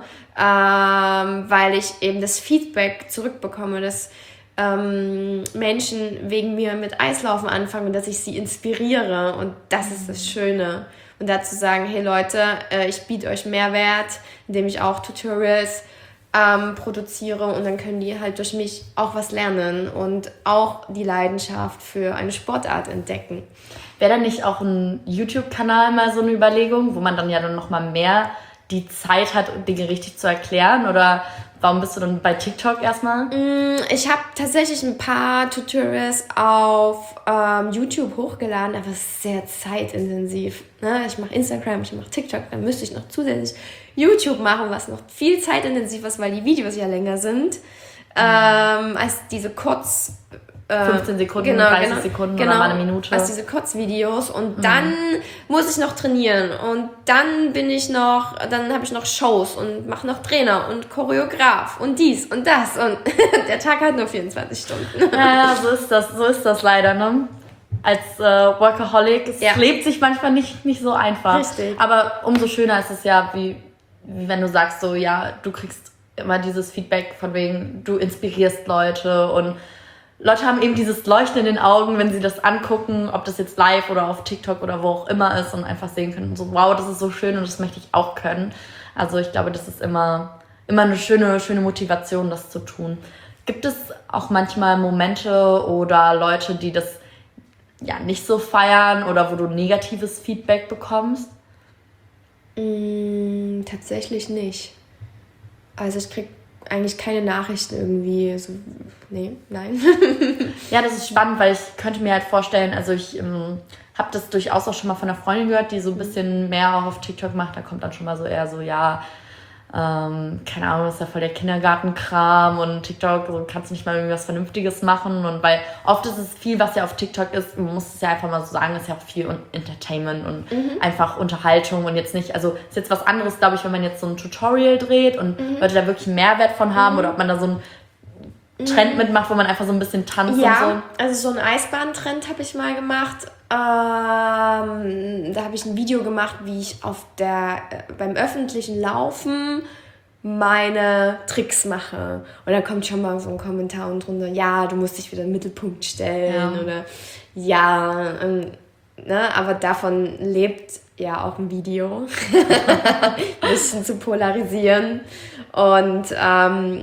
ähm, weil ich eben das Feedback zurückbekomme, dass ähm, Menschen wegen mir mit Eislaufen anfangen und dass ich sie inspiriere. Und das ist das Schöne. Und dazu sagen, hey Leute, äh, ich biete euch Mehrwert, indem ich auch Tutorials ähm, produziere und dann können die halt durch mich auch was lernen und auch die Leidenschaft für eine Sportart entdecken. Wäre dann nicht auch ein YouTube-Kanal mal so eine Überlegung, wo man dann ja dann nochmal mehr die Zeit hat, Dinge richtig zu erklären? Oder warum bist du dann bei TikTok erstmal? Ich habe tatsächlich ein paar Tutorials auf ähm, YouTube hochgeladen, aber es ist sehr zeitintensiv. Ne? Ich mache Instagram, ich mache TikTok, dann müsste ich noch zusätzlich YouTube machen, was noch viel zeitintensiver ist, weil die Videos ja länger sind, mhm. ähm, als diese kurz... fünfzehn Sekunden, genau, dreißig genau, Sekunden genau, oder mal eine Minute. Also diese Kurzvideos und mhm. dann muss ich noch trainieren und dann bin ich noch, dann habe ich noch Shows und mache noch Trainer und Choreograf und dies und das und der Tag hat nur vierundzwanzig Stunden. Ja, so ist das, so ist das leider, ne? Als äh, Workaholic, es ja. lebt sich manchmal nicht, nicht so einfach. Richtig. Aber umso schöner ist es ja, wie, wie wenn du sagst so, ja, du kriegst immer dieses Feedback von wegen, du inspirierst Leute und Leute haben eben dieses Leuchten in den Augen, wenn sie das angucken, ob das jetzt live oder auf TikTok oder wo auch immer ist und einfach sehen können, so wow, das ist so schön und das möchte ich auch können. Also ich glaube, das ist immer, immer eine schöne, schöne Motivation, das zu tun. Gibt es auch manchmal Momente oder Leute, die das ja nicht so feiern oder wo du negatives Feedback bekommst? Mm, tatsächlich nicht. Also ich krieg eigentlich keine Nachrichten irgendwie, so, nee, nein. Ja, das ist spannend, weil ich könnte mir halt vorstellen, also ich ähm, habe das durchaus auch schon mal von einer Freundin gehört, die so ein bisschen mehr auch auf TikTok macht, da kommt dann schon mal so eher so, ja, ähm, keine Ahnung, das ist ja voll der Kindergartenkram und TikTok, so kannst du nicht mal irgendwas Vernünftiges machen und weil oft ist es viel, was ja auf TikTok ist, man muss es ja einfach mal so sagen, ist ja auch viel Entertainment und mhm. einfach Unterhaltung und jetzt nicht, also ist jetzt was anderes, glaube ich, wenn man jetzt so ein Tutorial dreht und mhm. Leute da wirklich einen Mehrwert von haben mhm. oder ob man da so einen Trend mitmacht, wo man einfach so ein bisschen tanzt ja, und so. Ja, also so einen Eisbahntrend habe ich mal gemacht. Ähm, da habe ich ein Video gemacht, wie ich auf der äh, beim öffentlichen Laufen meine Tricks mache. Und dann kommt schon mal so ein Kommentar und drunter, ja, du musst dich wieder in den Mittelpunkt stellen ja. oder ja, ähm, ne, aber davon lebt ja auch ein Video, ein bisschen zu polarisieren. Und ähm,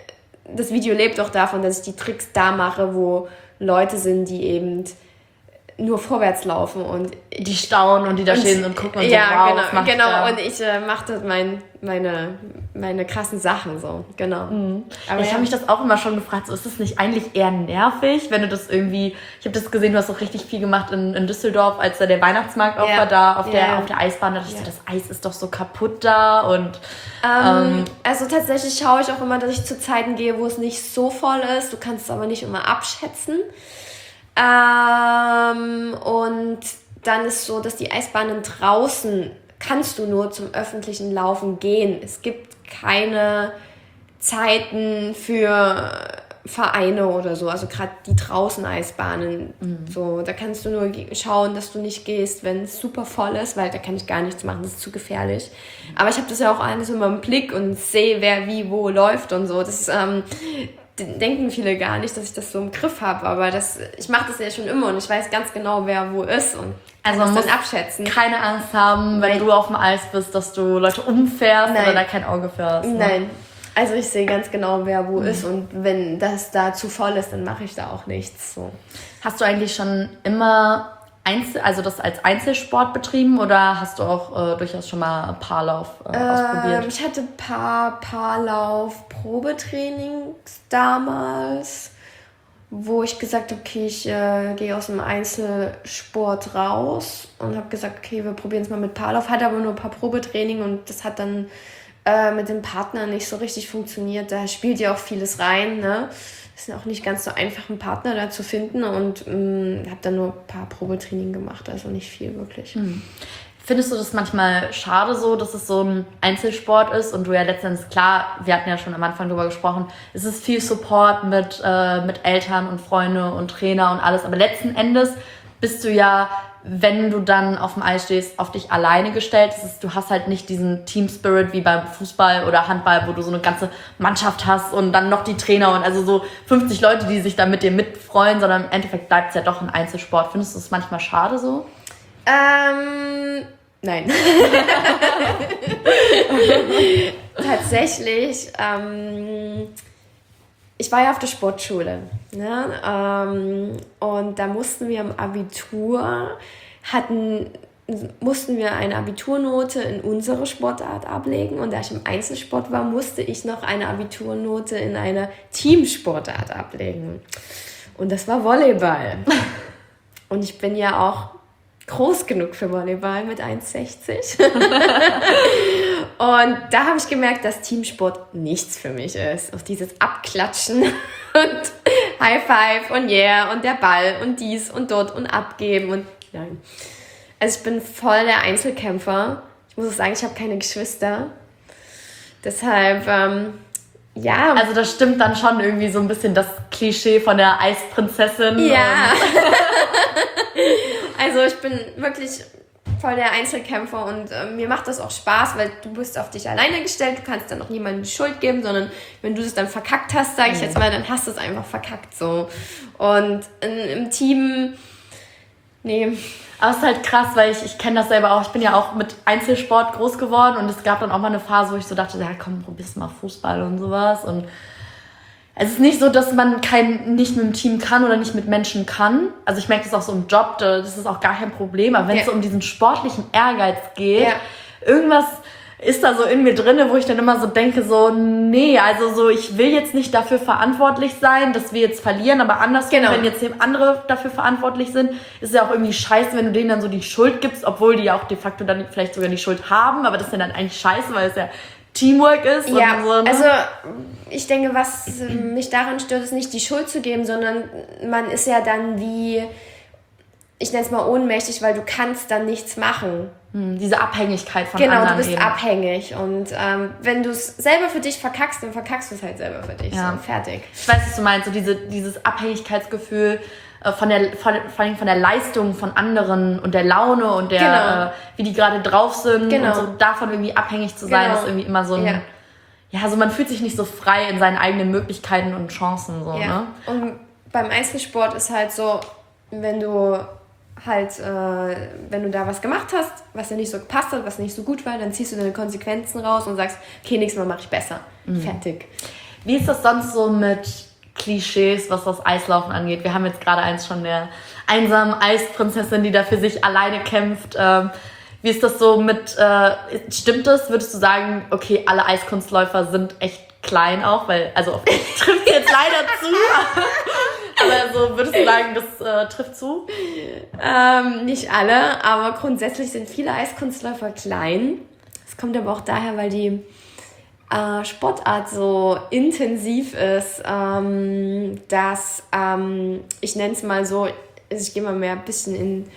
das Video lebt auch davon, dass ich die Tricks da mache, wo Leute sind, die eben nur vorwärts laufen und die staunen und die da und, stehen und gucken und ja, so, wow, genau, was macht genau. der? Und ich äh, mache das mein, meine, meine krassen Sachen so, genau. Mhm. Aber ich ja. habe mich das auch immer schon gefragt, so ist das nicht eigentlich eher nervig, wenn du das irgendwie, ich habe das gesehen, du hast auch richtig viel gemacht in, in Düsseldorf, als da der Weihnachtsmarkt auch ja. war, da auf, ja. der, auf der Eisbahn, da dachte ich ja. so, das Eis ist doch so kaputt da und ähm, ähm, also tatsächlich schaue ich auch immer, dass ich zu Zeiten gehe, wo es nicht so voll ist, du kannst es aber nicht immer abschätzen. Ähm, und dann ist so, dass die Eisbahnen draußen kannst du nur zum öffentlichen Laufen gehen. Es gibt keine Zeiten für Vereine oder so, also gerade die draußen Eisbahnen. Mhm. So, da kannst du nur schauen, dass du nicht gehst, wenn es super voll ist, weil da kann ich gar nichts machen, das ist zu gefährlich. Aber ich habe das ja auch alles immer im Blick und sehe, wer wie wo läuft und so. Das ist, ähm, denken viele gar nicht, dass ich das so im Griff habe, aber das, ich mache das ja schon immer und ich weiß ganz genau, wer wo ist und also man muss dann abschätzen. Keine Angst haben, wenn Nein. du auf dem Eis bist, dass du Leute umfährst Nein. oder da kein Auge für hast. Ne? Nein, also ich sehe ganz genau, wer wo mhm. ist und wenn das da zu voll ist, dann mache ich da auch nichts. So. Hast du eigentlich schon immer Einzel, also das als Einzelsport betrieben oder hast du auch äh, durchaus schon mal Paarlauf äh, ähm, ausprobiert? Ich hatte ein paar Paarlauf-Probetrainings damals, wo ich gesagt habe, okay, ich äh, gehe aus dem Einzelsport raus und habe gesagt, okay, wir probieren es mal mit Paarlauf. Hatte aber nur ein paar Probetraining und das hat dann äh, mit dem Partner nicht so richtig funktioniert. Da spielt ja auch vieles rein, ne? Es ist auch nicht ganz so einfach, einen Partner da zu finden und habe dann nur ein paar Probetraining gemacht, also nicht viel wirklich. Mhm. Findest du das manchmal schade so, dass es so ein Einzelsport ist und du ja letztendlich, klar, wir hatten ja schon am Anfang drüber gesprochen, es ist viel Support mit, äh, mit Eltern und Freunde und Trainer und alles, aber letzten Endes bist du ja, wenn du dann auf dem Eis stehst, auf dich alleine gestellt. Das ist, du hast halt nicht diesen Team-Spirit wie beim Fußball oder Handball, wo du so eine ganze Mannschaft hast und dann noch die Trainer und also so fünfzig Leute, die sich da mit dir mitfreuen, sondern im Endeffekt bleibt es ja doch ein Einzelsport. Findest du es manchmal schade so? Ähm, nein. Tatsächlich, ähm, ich war ja auf der Sportschule, ne? ähm, und da mussten wir im Abitur, hatten, mussten wir eine Abiturnote in unsere Sportart ablegen und da ich im Einzelsport war, musste ich noch eine Abiturnote in eine Teamsportart ablegen und das war Volleyball und ich bin ja auch groß genug für Volleyball mit eins sechzig. Und da habe ich gemerkt, dass Teamsport nichts für mich ist. Auch dieses Abklatschen und High Five und yeah und der Ball und dies und dort und abgeben und nein. Also ich bin voll der Einzelkämpfer. Ich muss auch sagen, ich habe keine Geschwister. Deshalb, ähm, ja. Also das stimmt dann schon irgendwie so ein bisschen das Klischee von der Eisprinzessin. Ja. Also ich bin wirklich voll der Einzelkämpfer und äh, mir macht das auch Spaß, weil du bist auf dich alleine gestellt, du kannst dann auch niemandem die Schuld geben, sondern wenn du es dann verkackt hast, sage ich jetzt mal, dann hast du es einfach verkackt so. Und in, im Team, nee. Aber es ist halt krass, weil ich, ich kenne das selber auch, ich bin ja auch mit Einzelsport groß geworden und es gab dann auch mal eine Phase, wo ich so dachte, ja komm, probierst mal Fußball und sowas und es ist nicht so, dass man kein, nicht mit dem Team kann oder nicht mit Menschen kann. Also ich merke das auch so im Job, das ist auch gar kein Problem. Aber wenn ja. es so um diesen sportlichen Ehrgeiz geht, ja. irgendwas ist da so in mir drin, wo ich dann immer so denke, so nee, also so ich will jetzt nicht dafür verantwortlich sein, dass wir jetzt verlieren, aber andersrum, genau. wenn jetzt andere dafür verantwortlich sind, ist es ja auch irgendwie scheiße, wenn du denen dann so die Schuld gibst, obwohl die ja auch de facto dann vielleicht sogar die Schuld haben, aber das ist ja dann eigentlich scheiße, weil es ja Teamwork ist. Ja, und so, ne? Also ich denke, was mich daran stört, ist nicht die Schuld zu geben, sondern man ist ja dann wie, ich nenne es mal ohnmächtig, weil du kannst dann nichts machen. Hm, diese Abhängigkeit von genau, anderen. Genau, du bist eben. abhängig und ähm, wenn du es selber für dich verkackst, dann verkackst du es halt selber für dich. Ja. So, fertig. Ich weiß, was du meinst, so diese, dieses Abhängigkeitsgefühl von der, von, vor allem von der Leistung von anderen und der Laune und der, genau. äh, wie die gerade drauf sind genau. und so davon irgendwie abhängig zu sein, genau. ist irgendwie immer so ein, ja. ja, also man fühlt sich nicht so frei in seinen eigenen Möglichkeiten und Chancen, so, ja. ne? Und beim Einzelsport ist halt so, wenn du halt, äh, wenn du da was gemacht hast, was dir nicht so gepasst hat, was nicht so gut war, dann ziehst du deine Konsequenzen raus und sagst, okay, nächstes Mal mache ich besser. Mhm. Fertig. Wie ist das sonst so mit Klischees, was das Eislaufen angeht? Wir haben jetzt gerade eins schon der einsamen Eisprinzessin, die da für sich alleine kämpft. Ähm, wie ist das so mit, äh, stimmt das? Würdest du sagen, okay, alle Eiskunstläufer sind echt klein auch? Weil, also auf mich trifft jetzt leider zu. Aber so würdest du sagen, das äh, trifft zu? Ähm, nicht alle, aber grundsätzlich sind viele Eiskunstläufer klein. Das kommt aber auch daher, weil die äh, Sportart so intensiv ist, ähm, dass, ähm, ich nenne es mal so, ich gehe mal mehr ein bisschen in,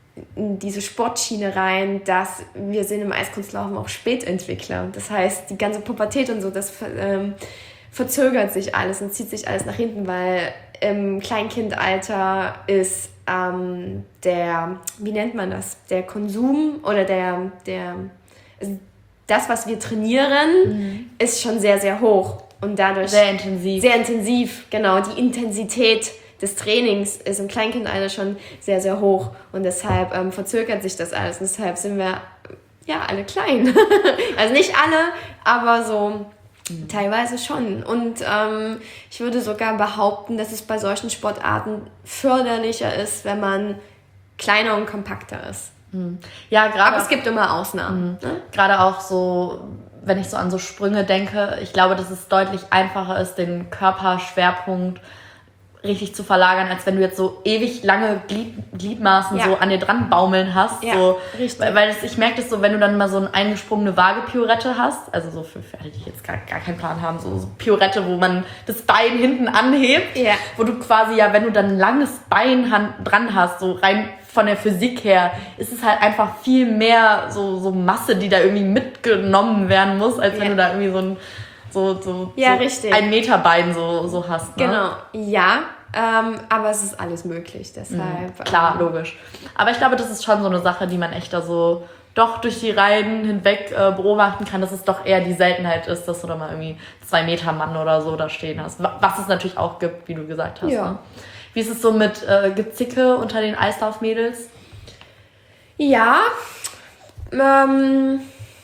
in diese Sportschiene rein, dass wir sind im Eiskunstlaufen auch Spätentwickler. Das heißt, die ganze Pubertät und so, das ähm, verzögert sich alles und zieht sich alles nach hinten, weil im Kleinkindalter ist ähm, der, wie nennt man das, der Konsum oder der, der also das, was wir trainieren, mhm. ist schon sehr, sehr hoch und dadurch sehr intensiv. Sehr intensiv, genau. Die Intensität des Trainings ist im Kleinkindalter schon sehr, sehr hoch und deshalb ähm, verzögert sich das alles und deshalb sind wir ja alle klein. Also nicht alle, aber so Mhm. teilweise schon. Und ähm, ich würde sogar behaupten, dass es bei solchen Sportarten förderlicher ist, wenn man kleiner und kompakter ist. Mhm. Ja, gerade. Aber es gibt immer Ausnahmen. Mhm. Ne? Gerade auch so, wenn ich so an so Sprünge denke, ich glaube, dass es deutlich einfacher ist, den Körperschwerpunkt richtig zu verlagern, als wenn du jetzt so ewig lange Glied, Gliedmaßen ja. so an dir dran baumeln hast. Ja, so, richtig. Weil, weil das, ich merke das so, wenn du dann mal so eine eingesprungene Waage-Piorette hast, also so für, für alle, die jetzt gar, gar keinen Plan haben, so, so Piorette, wo man das Bein hinten anhebt, ja. wo du quasi ja, wenn du dann ein langes Bein han- dran hast, so rein von der Physik her, ist es halt einfach viel mehr so, so Masse, die da irgendwie mitgenommen werden muss, als ja. wenn du da irgendwie so ein so, so, ja, so richtig. ein Meter Bein so, so hast. Ne? Genau, ja. Ähm, aber es ist alles möglich, deshalb. Mhm, klar, ähm, logisch. Aber ich glaube, das ist schon so eine Sache, die man echt da so doch durch die Reihen hinweg äh, beobachten kann, dass es doch eher die Seltenheit ist, dass du da mal irgendwie zwei Meter Mann oder so da stehen hast. Was es natürlich auch gibt, wie du gesagt hast. Ja. Ne? Wie ist es so mit äh, Gezicke unter den Eislaufmädels? Ja, ähm,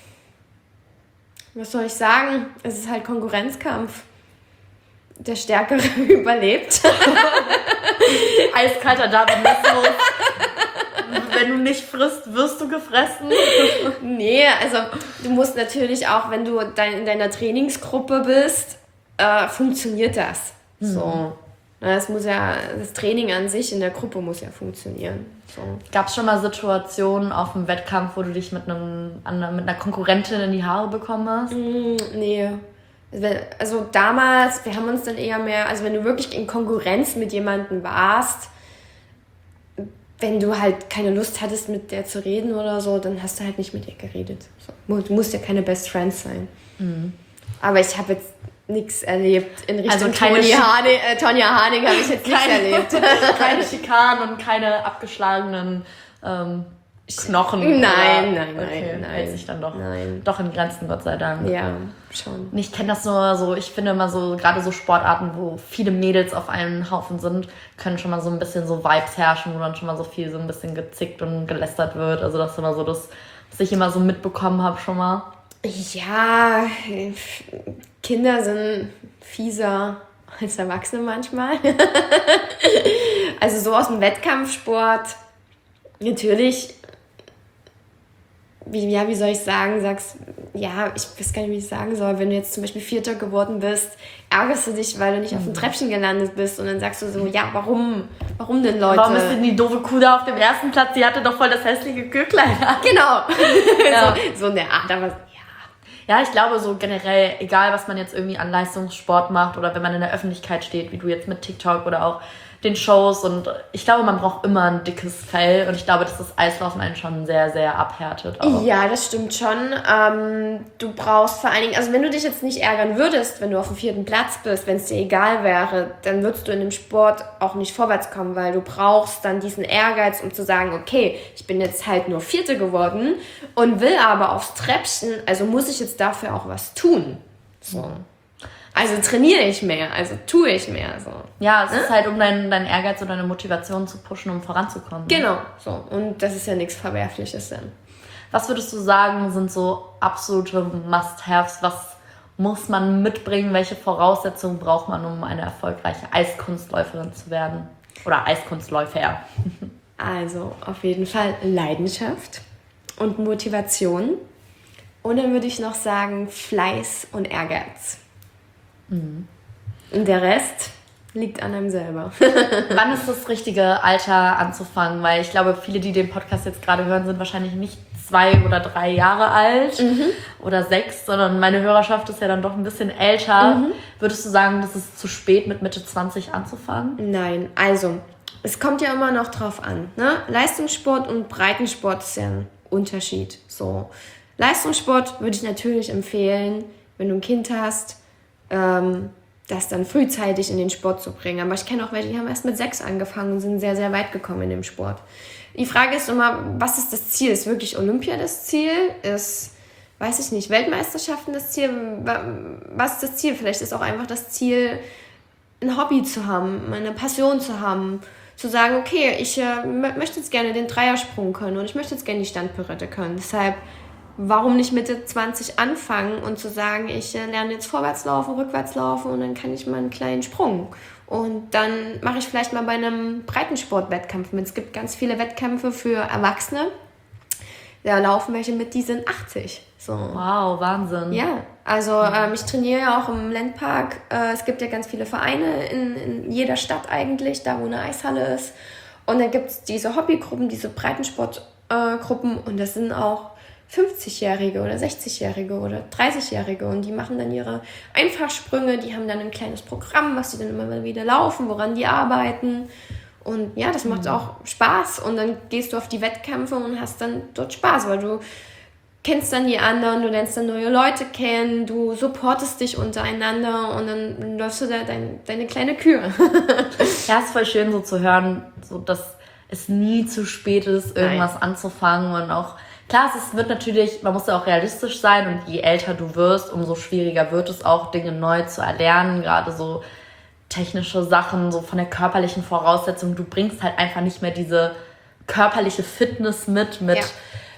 was soll ich sagen? Es ist halt Konkurrenzkampf. Der Stärkere überlebt. Eiskalter Darwinismus. Wenn du nicht frisst, wirst du gefressen. Nee, also du musst natürlich auch, wenn du dein, in deiner Trainingsgruppe bist, äh, funktioniert das. Mhm. So. Das muss ja, das Training an sich in der Gruppe muss ja funktionieren. So. Gab es schon mal Situationen auf dem Wettkampf, wo du dich mit, einem, mit einer Konkurrentin in die Haare bekommen hast? Mm, nee. Also damals, wir haben uns dann eher mehr, also wenn du wirklich in Konkurrenz mit jemandem warst, wenn du halt keine Lust hattest, mit der zu reden oder so, dann hast du halt nicht mit ihr geredet. So. Du musst ja keine Best Friends sein. Mhm. Aber ich habe jetzt nichts erlebt in Richtung also keine Toni Harding, äh, Tonja Harding habe ich jetzt nichts erlebt. Keine Schikanen und keine abgeschlagenen ähm, Knochen. Nein, oder? nein, okay, nein, nein. Hält sich dann doch, nein. doch in Grenzen, Gott sei Dank. Ja, schon. Ich kenne das nur so, ich finde immer so, gerade so Sportarten, wo viele Mädels auf einem Haufen sind, können schon mal so ein bisschen so Vibes herrschen, wo dann schon mal so viel so ein bisschen gezickt und gelästert wird. Also das ist immer so das, was ich immer so mitbekommen habe schon mal. Ja, Kinder sind fieser als Erwachsene manchmal. Also so aus dem Wettkampfsport, natürlich, wie, ja, wie soll ich sagen, sagst, ja, ich weiß gar nicht, wie ich sagen soll, wenn du jetzt zum Beispiel Vierter geworden bist, ärgerst du dich, weil du nicht auf dem Treppchen gelandet bist und dann sagst du so, ja, warum, warum denn, Leute? Warum ist denn die doofe Kuh da auf dem ersten Platz, die hatte doch voll das hässliche Gürklein an. Genau, ja. so, so in der Art, aber ja, ich glaube so generell, egal was man jetzt irgendwie an Leistungssport macht oder wenn man in der Öffentlichkeit steht, wie du jetzt mit TikTok oder auch den Shows, und ich glaube, man braucht immer ein dickes Fell und ich glaube, dass das Eislaufen einen schon sehr, sehr abhärtet. Auch. Ja, das stimmt schon. Ähm, du brauchst vor allen Dingen, also wenn du dich jetzt nicht ärgern würdest, wenn du auf dem vierten Platz bist, wenn es dir egal wäre, dann würdest du in dem Sport auch nicht vorwärts kommen, weil du brauchst dann diesen Ehrgeiz, um zu sagen, okay, ich bin jetzt halt nur Vierte geworden und will aber aufs Treppchen, also muss ich jetzt dafür auch was tun. So. Also trainiere ich mehr, also tue ich mehr. So. Ja, es ne? ist halt, um deinen dein Ehrgeiz und deine Motivation zu pushen, um voranzukommen. Genau, so. Und das ist ja nichts Verwerfliches dann. Was würdest du sagen, sind so absolute Must-Haves? Was muss man mitbringen? Welche Voraussetzungen braucht man, um eine erfolgreiche Eiskunstläuferin zu werden? Oder Eiskunstläufer? Also auf jeden Fall Leidenschaft und Motivation. Und dann würde ich noch sagen Fleiß und Ehrgeiz. Mhm. Und der Rest liegt an einem selber. Wann ist das richtige Alter anzufangen? Weil ich glaube, viele, die den Podcast jetzt gerade hören, sind wahrscheinlich nicht zwei oder drei Jahre alt mhm. oder sechs, sondern meine Hörerschaft ist ja dann doch ein bisschen älter. Mhm. Würdest du sagen, das ist zu spät, mit Mitte zwanzig anzufangen? Nein, also es kommt ja immer noch drauf an. Ne? Leistungssport und Breitensport ist ja ein Unterschied. So. Leistungssport würde ich natürlich empfehlen, wenn du ein Kind hast, ähm, das dann frühzeitig in den Sport zu bringen. Aber ich kenne auch welche, die haben erst mit sechs angefangen und sind sehr, sehr weit gekommen in dem Sport. Die Frage ist immer, was ist das Ziel? Ist wirklich Olympia das Ziel? Ist, weiß ich nicht, Weltmeisterschaften das Ziel? Was ist das Ziel? Vielleicht ist auch einfach das Ziel, ein Hobby zu haben, eine Passion zu haben, zu sagen, okay, ich äh, möchte jetzt gerne den Dreiersprung können und ich möchte jetzt gerne die Standpirouette können. Deshalb, warum nicht Mitte zwanzig anfangen und zu sagen, ich äh, lerne jetzt vorwärts laufen, rückwärts laufen und dann kann ich mal einen kleinen Sprung. Und dann mache ich vielleicht mal bei einem Breitensport-Wettkampf mit. Es gibt ganz viele Wettkämpfe für Erwachsene. Da laufen welche mit, die sind achtzig. So. Wow, Wahnsinn. Ja, also ähm, ich trainiere ja auch im Landpark. Äh, es gibt ja ganz viele Vereine in, in jeder Stadt eigentlich, da wo eine Eishalle ist. Und dann gibt es diese Hobbygruppen, diese Breitensportgruppen. Äh, und das sind auch fünfzigjährige oder sechzigjährige oder dreißigjährige und die machen dann ihre Einfachsprünge, die haben dann ein kleines Programm, was sie dann immer mal wieder laufen, woran die arbeiten und ja, das macht auch Spaß und dann gehst du auf die Wettkämpfe und hast dann dort Spaß, weil du kennst dann die anderen, du lernst dann neue Leute kennen, du supportest dich untereinander und dann läufst du da dein, deine kleine Kür. Ja, ist voll schön so zu hören, so dass es nie zu spät ist, irgendwas Nein. anzufangen und auch klar, es wird natürlich, man muss ja auch realistisch sein und je älter du wirst, umso schwieriger wird es auch, Dinge neu zu erlernen, gerade so technische Sachen, so von der körperlichen Voraussetzung. Du bringst halt einfach nicht mehr diese körperliche Fitness mit, mit ja.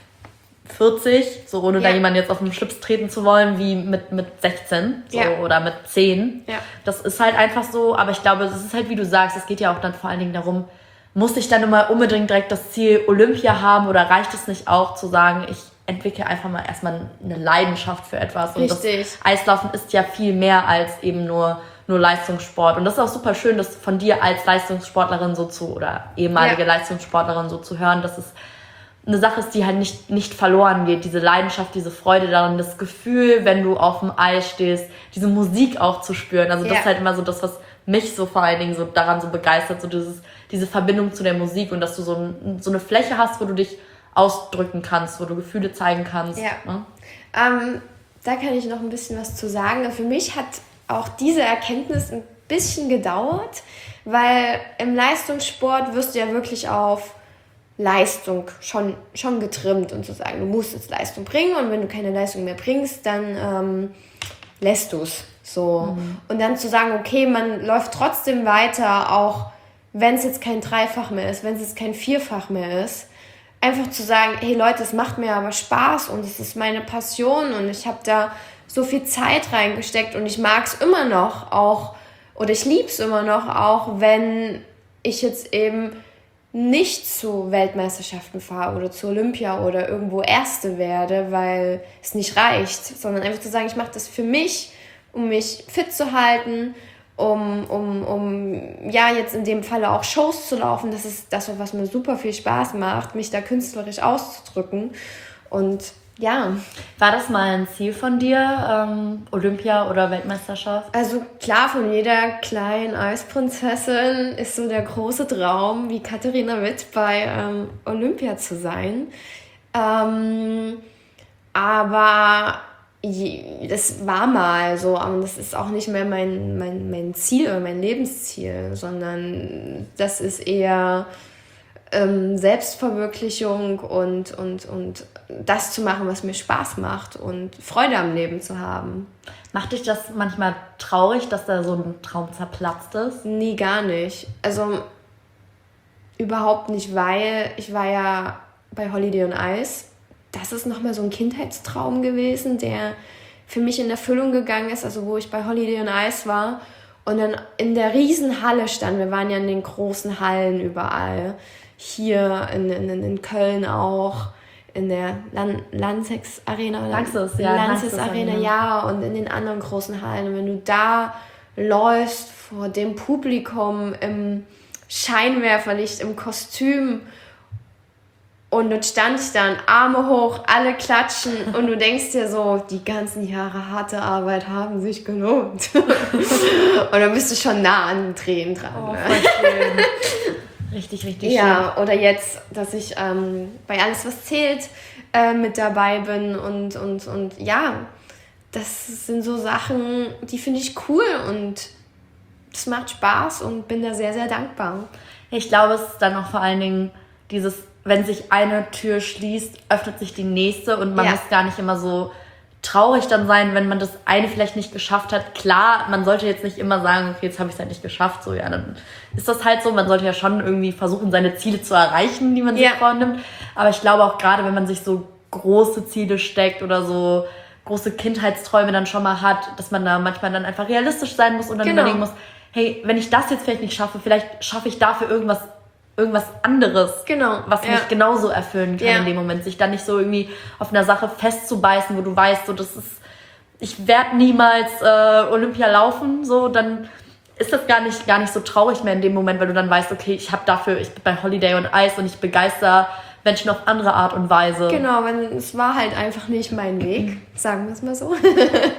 vierzig, so ohne ja. da jemanden jetzt auf den Schlips treten zu wollen, wie mit, mit sechzehn so, ja. oder mit zehn. Ja. Das ist halt einfach so, aber ich glaube, es ist halt, wie du sagst, es geht ja auch dann vor allen Dingen darum, muss ich dann immer unbedingt direkt das Ziel Olympia haben oder reicht es nicht auch zu sagen, ich entwickle einfach mal erstmal eine Leidenschaft für etwas. Und Richtig. Das Eislaufen ist ja viel mehr als eben nur, nur Leistungssport. Und das ist auch super schön, das von dir als Leistungssportlerin so zu, oder ehemalige ja. Leistungssportlerin so zu hören, dass es eine Sache ist, die halt nicht, nicht verloren geht. Diese Leidenschaft, diese Freude daran, das Gefühl, wenn du auf dem Eis stehst, diese Musik auch zu spüren. Also das ja. ist halt immer so das, was mich so vor allen Dingen so daran so begeistert, so dieses, diese Verbindung zu der Musik und dass du so, ein, so eine Fläche hast, wo du dich ausdrücken kannst, wo du Gefühle zeigen kannst. Ja. Ne? Ähm, da kann ich noch ein bisschen was zu sagen. Für mich hat auch diese Erkenntnis ein bisschen gedauert, weil im Leistungssport wirst du ja wirklich auf Leistung schon, schon getrimmt und zu sagen, du musst jetzt Leistung bringen und wenn du keine Leistung mehr bringst, dann ähm, lässt du es. So. Mhm. Und dann zu sagen, okay, man läuft trotzdem weiter, auch wenn es jetzt kein Dreifach mehr ist, wenn es jetzt kein Vierfach mehr ist. Einfach zu sagen, hey Leute, es macht mir aber Spaß und es ist meine Passion und ich habe da so viel Zeit reingesteckt und ich mag es immer noch auch, oder ich liebe es immer noch, auch wenn ich jetzt eben nicht zu Weltmeisterschaften fahre oder zu Olympia oder irgendwo Erste werde, weil es nicht reicht, sondern einfach zu sagen, ich mache das für mich, um mich fit zu halten, um, um, um ja jetzt in dem Falle auch Shows zu laufen. Das ist das, was mir super viel Spaß macht, mich da künstlerisch auszudrücken. Und ja. War das mal ein Ziel von dir, ähm, Olympia oder Weltmeisterschaft? Also klar, von jeder kleinen Eisprinzessin ist so der große Traum, wie Katharina Witt bei ähm, Olympia zu sein. Ähm, aber das war mal so, aber das ist auch nicht mehr mein, mein, mein Ziel oder mein Lebensziel, sondern das ist eher ähm, Selbstverwirklichung und, und, und das zu machen, was mir Spaß macht und Freude am Leben zu haben. Macht dich das manchmal traurig, dass da so ein Traum zerplatzt ist? Nee, gar nicht. Also überhaupt nicht, weil ich war ja bei Holiday on Ice. Das ist nochmal so ein Kindheitstraum gewesen, der für mich in Erfüllung gegangen ist, also wo ich bei Holiday on Ice war. Und dann in der Riesenhalle standen, wir waren ja in den großen Hallen überall, hier in, in, in Köln auch, in der Lan- Lanxess Arena. Lanxess, ja. Lanxess Arena, Arena, ja, und in den anderen großen Hallen. Und wenn du da läufst vor dem Publikum im Scheinwerferlicht, im Kostüm, und dann stand ich dann, Arme hoch, alle klatschen und du denkst dir so, die ganzen Jahre harte Arbeit haben sich gelohnt. Und dann bist du schon nah an den Tränen dran. Oh, voll schön. Richtig, richtig schön. Ja, oder jetzt, dass ich ähm, bei Alles, was zählt, äh, mit dabei bin und, und, und ja, das sind so Sachen, die finde ich cool und es macht Spaß und bin da sehr, sehr dankbar. Ich glaube, es ist dann auch vor allen Dingen dieses, wenn sich eine Tür schließt, öffnet sich die nächste und man ja. muss gar nicht immer so traurig dann sein, wenn man das eine vielleicht nicht geschafft hat. Klar, man sollte jetzt nicht immer sagen, okay, jetzt habe ich es halt nicht geschafft, so ja, dann ist das halt so. Man sollte ja schon irgendwie versuchen, seine Ziele zu erreichen, die man sich ja. vornimmt. Aber ich glaube auch gerade, wenn man sich so große Ziele steckt oder so große Kindheitsträume dann schon mal hat, dass man da manchmal dann einfach realistisch sein muss und dann genau. überlegen muss, hey, wenn ich das jetzt vielleicht nicht schaffe, vielleicht schaffe ich dafür irgendwas irgendwas anderes, genau. was ja. mich genauso erfüllen kann ja. in dem Moment. Sich dann nicht so irgendwie auf einer Sache festzubeißen, wo du weißt, so das ist, ich werde niemals äh, Olympia laufen, so, dann ist das gar nicht, gar nicht so traurig mehr in dem Moment, weil du dann weißt, okay, ich habe dafür, ich bin bei Holiday on Ice und ich begeister Menschen auf andere Art und Weise. Genau, weil es war halt einfach nicht mein Weg, sagen wir es mal so. Und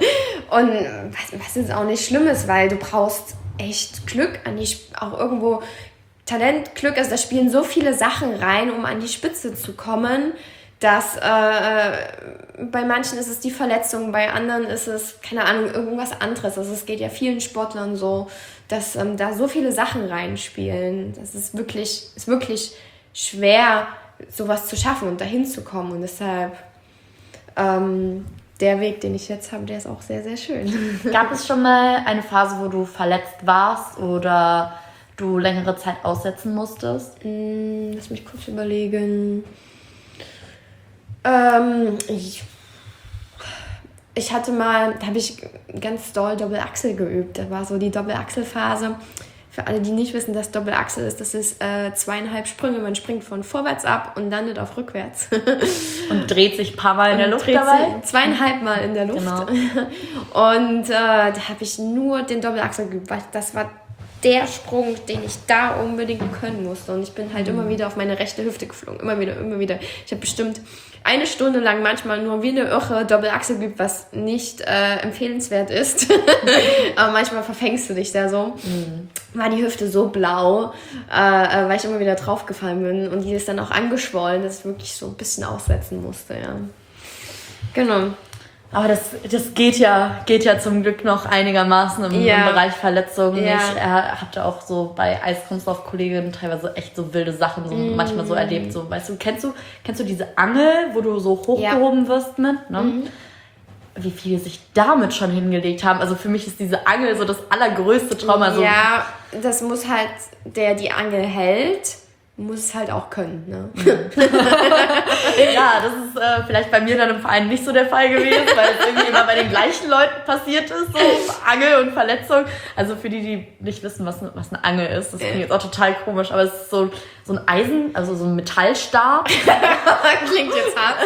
was, was jetzt auch nicht schlimm ist, weil du brauchst echt Glück, an die, auch irgendwo Talent, Glück, also da spielen so viele Sachen rein, um an die Spitze zu kommen, dass äh, bei manchen ist es die Verletzung, bei anderen ist es, keine Ahnung, irgendwas anderes. Also es geht ja vielen Sportlern so, dass ähm, da so viele Sachen reinspielen. Das ist wirklich, ist wirklich schwer, sowas zu schaffen und dahin zu kommen. Und deshalb ähm, der Weg, den ich jetzt habe, der ist auch sehr, sehr schön. Gab es schon mal eine Phase, wo du verletzt warst oder du längere Zeit aussetzen musstest? Mm, lass mich kurz überlegen. Ähm, ich, ich hatte mal, da habe ich ganz doll Doppelachsel geübt. Da war so die Doppelachselphase. Für alle, die nicht wissen, was Doppelachsel ist, das ist äh, zweieinhalb Sprünge. Man springt von vorwärts ab und landet auf rückwärts. Und dreht sich ein paar Mal in der Luft dabei? Zweieinhalb Mal in der Luft. Genau. Und äh, da habe ich nur den Doppelachsel geübt, weil das war der Sprung, den ich da unbedingt können musste. Und ich bin halt mhm. immer wieder auf meine rechte Hüfte geflogen. Immer wieder, immer wieder. Ich habe bestimmt eine Stunde lang manchmal nur wie eine Irre Doppelachsel geübt, was nicht äh, empfehlenswert ist. Aber manchmal verfängst du dich da so. Mhm. War die Hüfte so blau, äh, weil ich immer wieder draufgefallen bin. Und die ist dann auch angeschwollen, dass ich wirklich so ein bisschen aussetzen musste. Ja. Genau. Aber das, das geht ja, geht ja zum Glück noch einigermaßen im, ja. im Bereich Verletzungen. Ja. Ich äh, hatte auch so bei Eiskunstlauf-Kolleginnen teilweise echt so wilde Sachen so mm. manchmal so erlebt. So, weißt du, kennst du, kennst du diese Angel, wo du so hochgehoben ja. wirst mit? Ne? Mhm. Wie viele sich damit schon hingelegt haben. Also für mich ist diese Angel so das allergrößte Trauma. So. Ja, das muss halt, der die Angel hält, muss es halt auch können, ne? Ja, das ist äh, vielleicht bei mir dann im Verein nicht so der Fall gewesen, weil es irgendwie immer bei den gleichen Leuten passiert ist, so Angel und Verletzung. Also für die, die nicht wissen, was, was eine Angel ist, das klingt jetzt auch total komisch, aber es ist so, so ein Eisen, also so ein Metallstab. Klingt jetzt hart.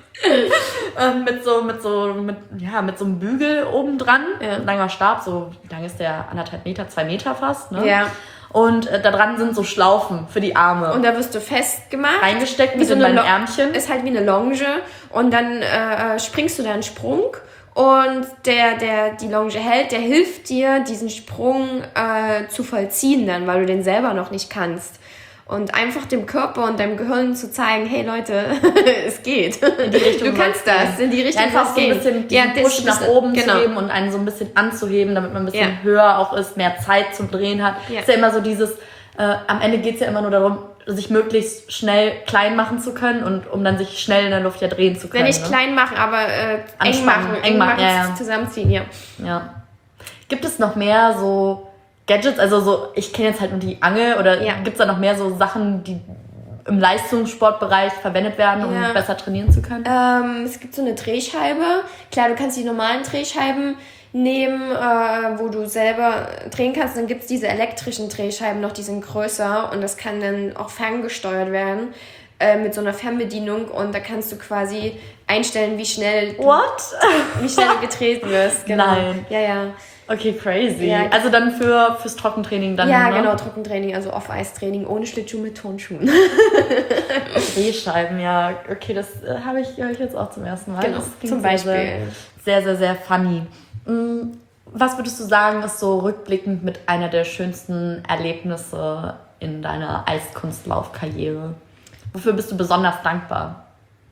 ähm, mit so, mit so, mit, ja, mit so einem Bügel oben dran, ja. Ein langer Stab, so, wie lang ist der? Anderthalb Meter, zwei Meter fast, ne? Ja. Und äh, da dran sind so Schlaufen für die Arme. Und da wirst du festgemacht. Reingesteckt mit so deinem Ärmchen. Ist halt wie eine Longe. Und dann äh, springst du da einen Sprung. Und der, der die Longe hält, der hilft dir, diesen Sprung äh, zu vollziehen dann, weil du den selber noch nicht kannst. Und einfach dem Körper und deinem Gehirn zu zeigen, hey Leute, es geht. In die Richtung, du kannst das, in die Richtung, ja, einfach so ein bisschen ja, diesen Push nach oben genau. zu geben und einen so ein bisschen anzuheben, damit man ein bisschen ja. höher auch ist, mehr Zeit zum Drehen hat. Ja. Ist ja immer so dieses, äh, am Ende geht's ja immer nur darum, sich möglichst schnell klein machen zu können und um dann sich schnell in der Luft ja drehen zu können. Wenn nicht ne? klein machen, aber äh, eng machen, eng machen, ja, ja. zusammenziehen, ja. ja. Gibt es noch mehr so Gadgets, also so, ich kenne jetzt halt nur die Angel, oder ja. gibt es da noch mehr so Sachen, die im Leistungssportbereich verwendet werden, um ja. besser trainieren zu können? Ähm, es gibt so eine Drehscheibe. Klar, du kannst die normalen Drehscheiben nehmen, äh, wo du selber drehen kannst. Dann gibt es diese elektrischen Drehscheiben noch, die sind größer und das kann dann auch ferngesteuert werden äh, mit so einer Fernbedienung und da kannst du quasi einstellen, wie schnell du, What? wie schnell du gedreht wirst. Genau. Nein. Ja, ja. Okay, crazy. Ja. Also dann für, fürs Trockentraining dann, Ja, ne? genau, Trockentraining, also Off-Ice-Training ohne Schlittschuh mit Turnschuhen. Drehscheiben, ja. Okay, das äh, habe ich, hör ich jetzt auch zum ersten Mal. Genau, Das klingt zum sehr, Beispiel. Sehr, sehr, sehr funny. Mm, Was würdest du sagen, ist so rückblickend mit einer der schönsten Erlebnisse in deiner Eiskunstlaufkarriere? Wofür bist du besonders dankbar?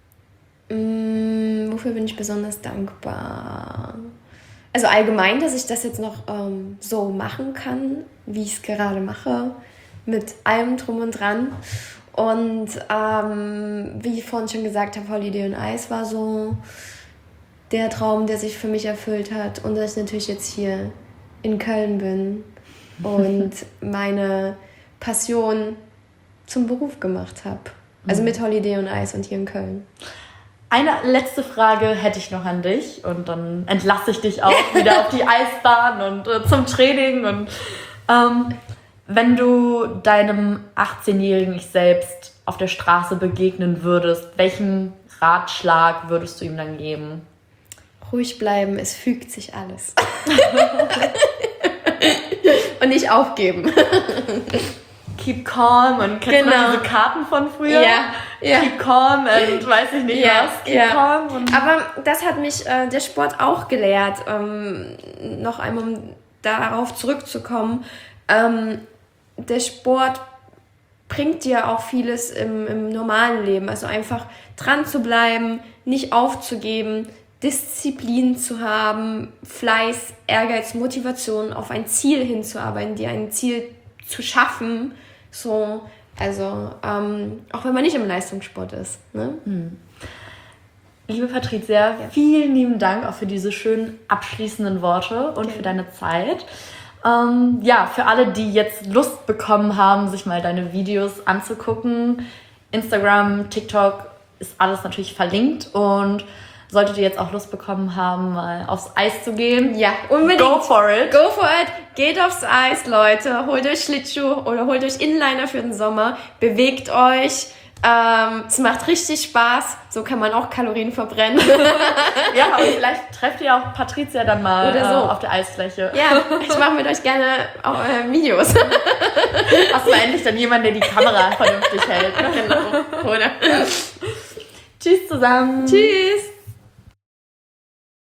Mm, wofür bin ich besonders dankbar? Also allgemein, dass ich das jetzt noch ähm, so machen kann, wie ich es gerade mache, mit allem drum und dran. Und ähm, wie ich vorhin schon gesagt habe, Holiday on Ice war so der Traum, der sich für mich erfüllt hat. Und dass ich natürlich jetzt hier in Köln bin und meine Passion zum Beruf gemacht habe. Also mit Holiday on Ice und hier in Köln. Eine letzte Frage hätte ich noch an dich und dann entlasse ich dich auch wieder auf die Eisbahn und äh, zum Training. Und ähm, wenn du deinem achtzehnjährigen Ich selbst auf der Straße begegnen würdest, welchen Ratschlag würdest du ihm dann geben? Ruhig bleiben, es fügt sich alles. Und nicht aufgeben. Keep calm und kennst Genau. du diese Karten von früher? Ja, ja. Keep calm und weiß ich nicht Ja, was. Keep ja. calm. Und Aber das hat mich äh, der Sport auch gelehrt. Ähm, noch einmal, um darauf zurückzukommen. Ähm, der Sport bringt dir auch vieles im, im normalen Leben. Also einfach dran zu bleiben, nicht aufzugeben, Disziplin zu haben, Fleiß, Ehrgeiz, Motivation, auf ein Ziel hinzuarbeiten, dir ein Ziel zu schaffen. So, also ähm, auch wenn man nicht im Leistungssport ist. Ne? Hm. Liebe Patricia, ja. vielen lieben Dank auch für diese schönen abschließenden Worte und okay. für deine Zeit. Ähm, ja, für alle, die jetzt Lust bekommen haben, sich mal deine Videos anzugucken, Instagram, TikTok ist alles natürlich verlinkt und solltet ihr jetzt auch Lust bekommen haben, mal aufs Eis zu gehen, ja, unbedingt. Go for it. Go for it. Geht aufs Eis, Leute. Holt euch Schlittschuh oder holt euch Inliner für den Sommer. Bewegt euch. Ähm, es macht richtig Spaß. So kann man auch Kalorien verbrennen. Ja, und vielleicht trefft ihr auch Patricia dann mal oder so. äh, auf der Eisfläche. Ja, ich mache mit euch gerne auch, äh, Videos. Hast du endlich dann jemanden, der die Kamera vernünftig hält. Ne? Genau. Oder? Tschüss zusammen. Tschüss.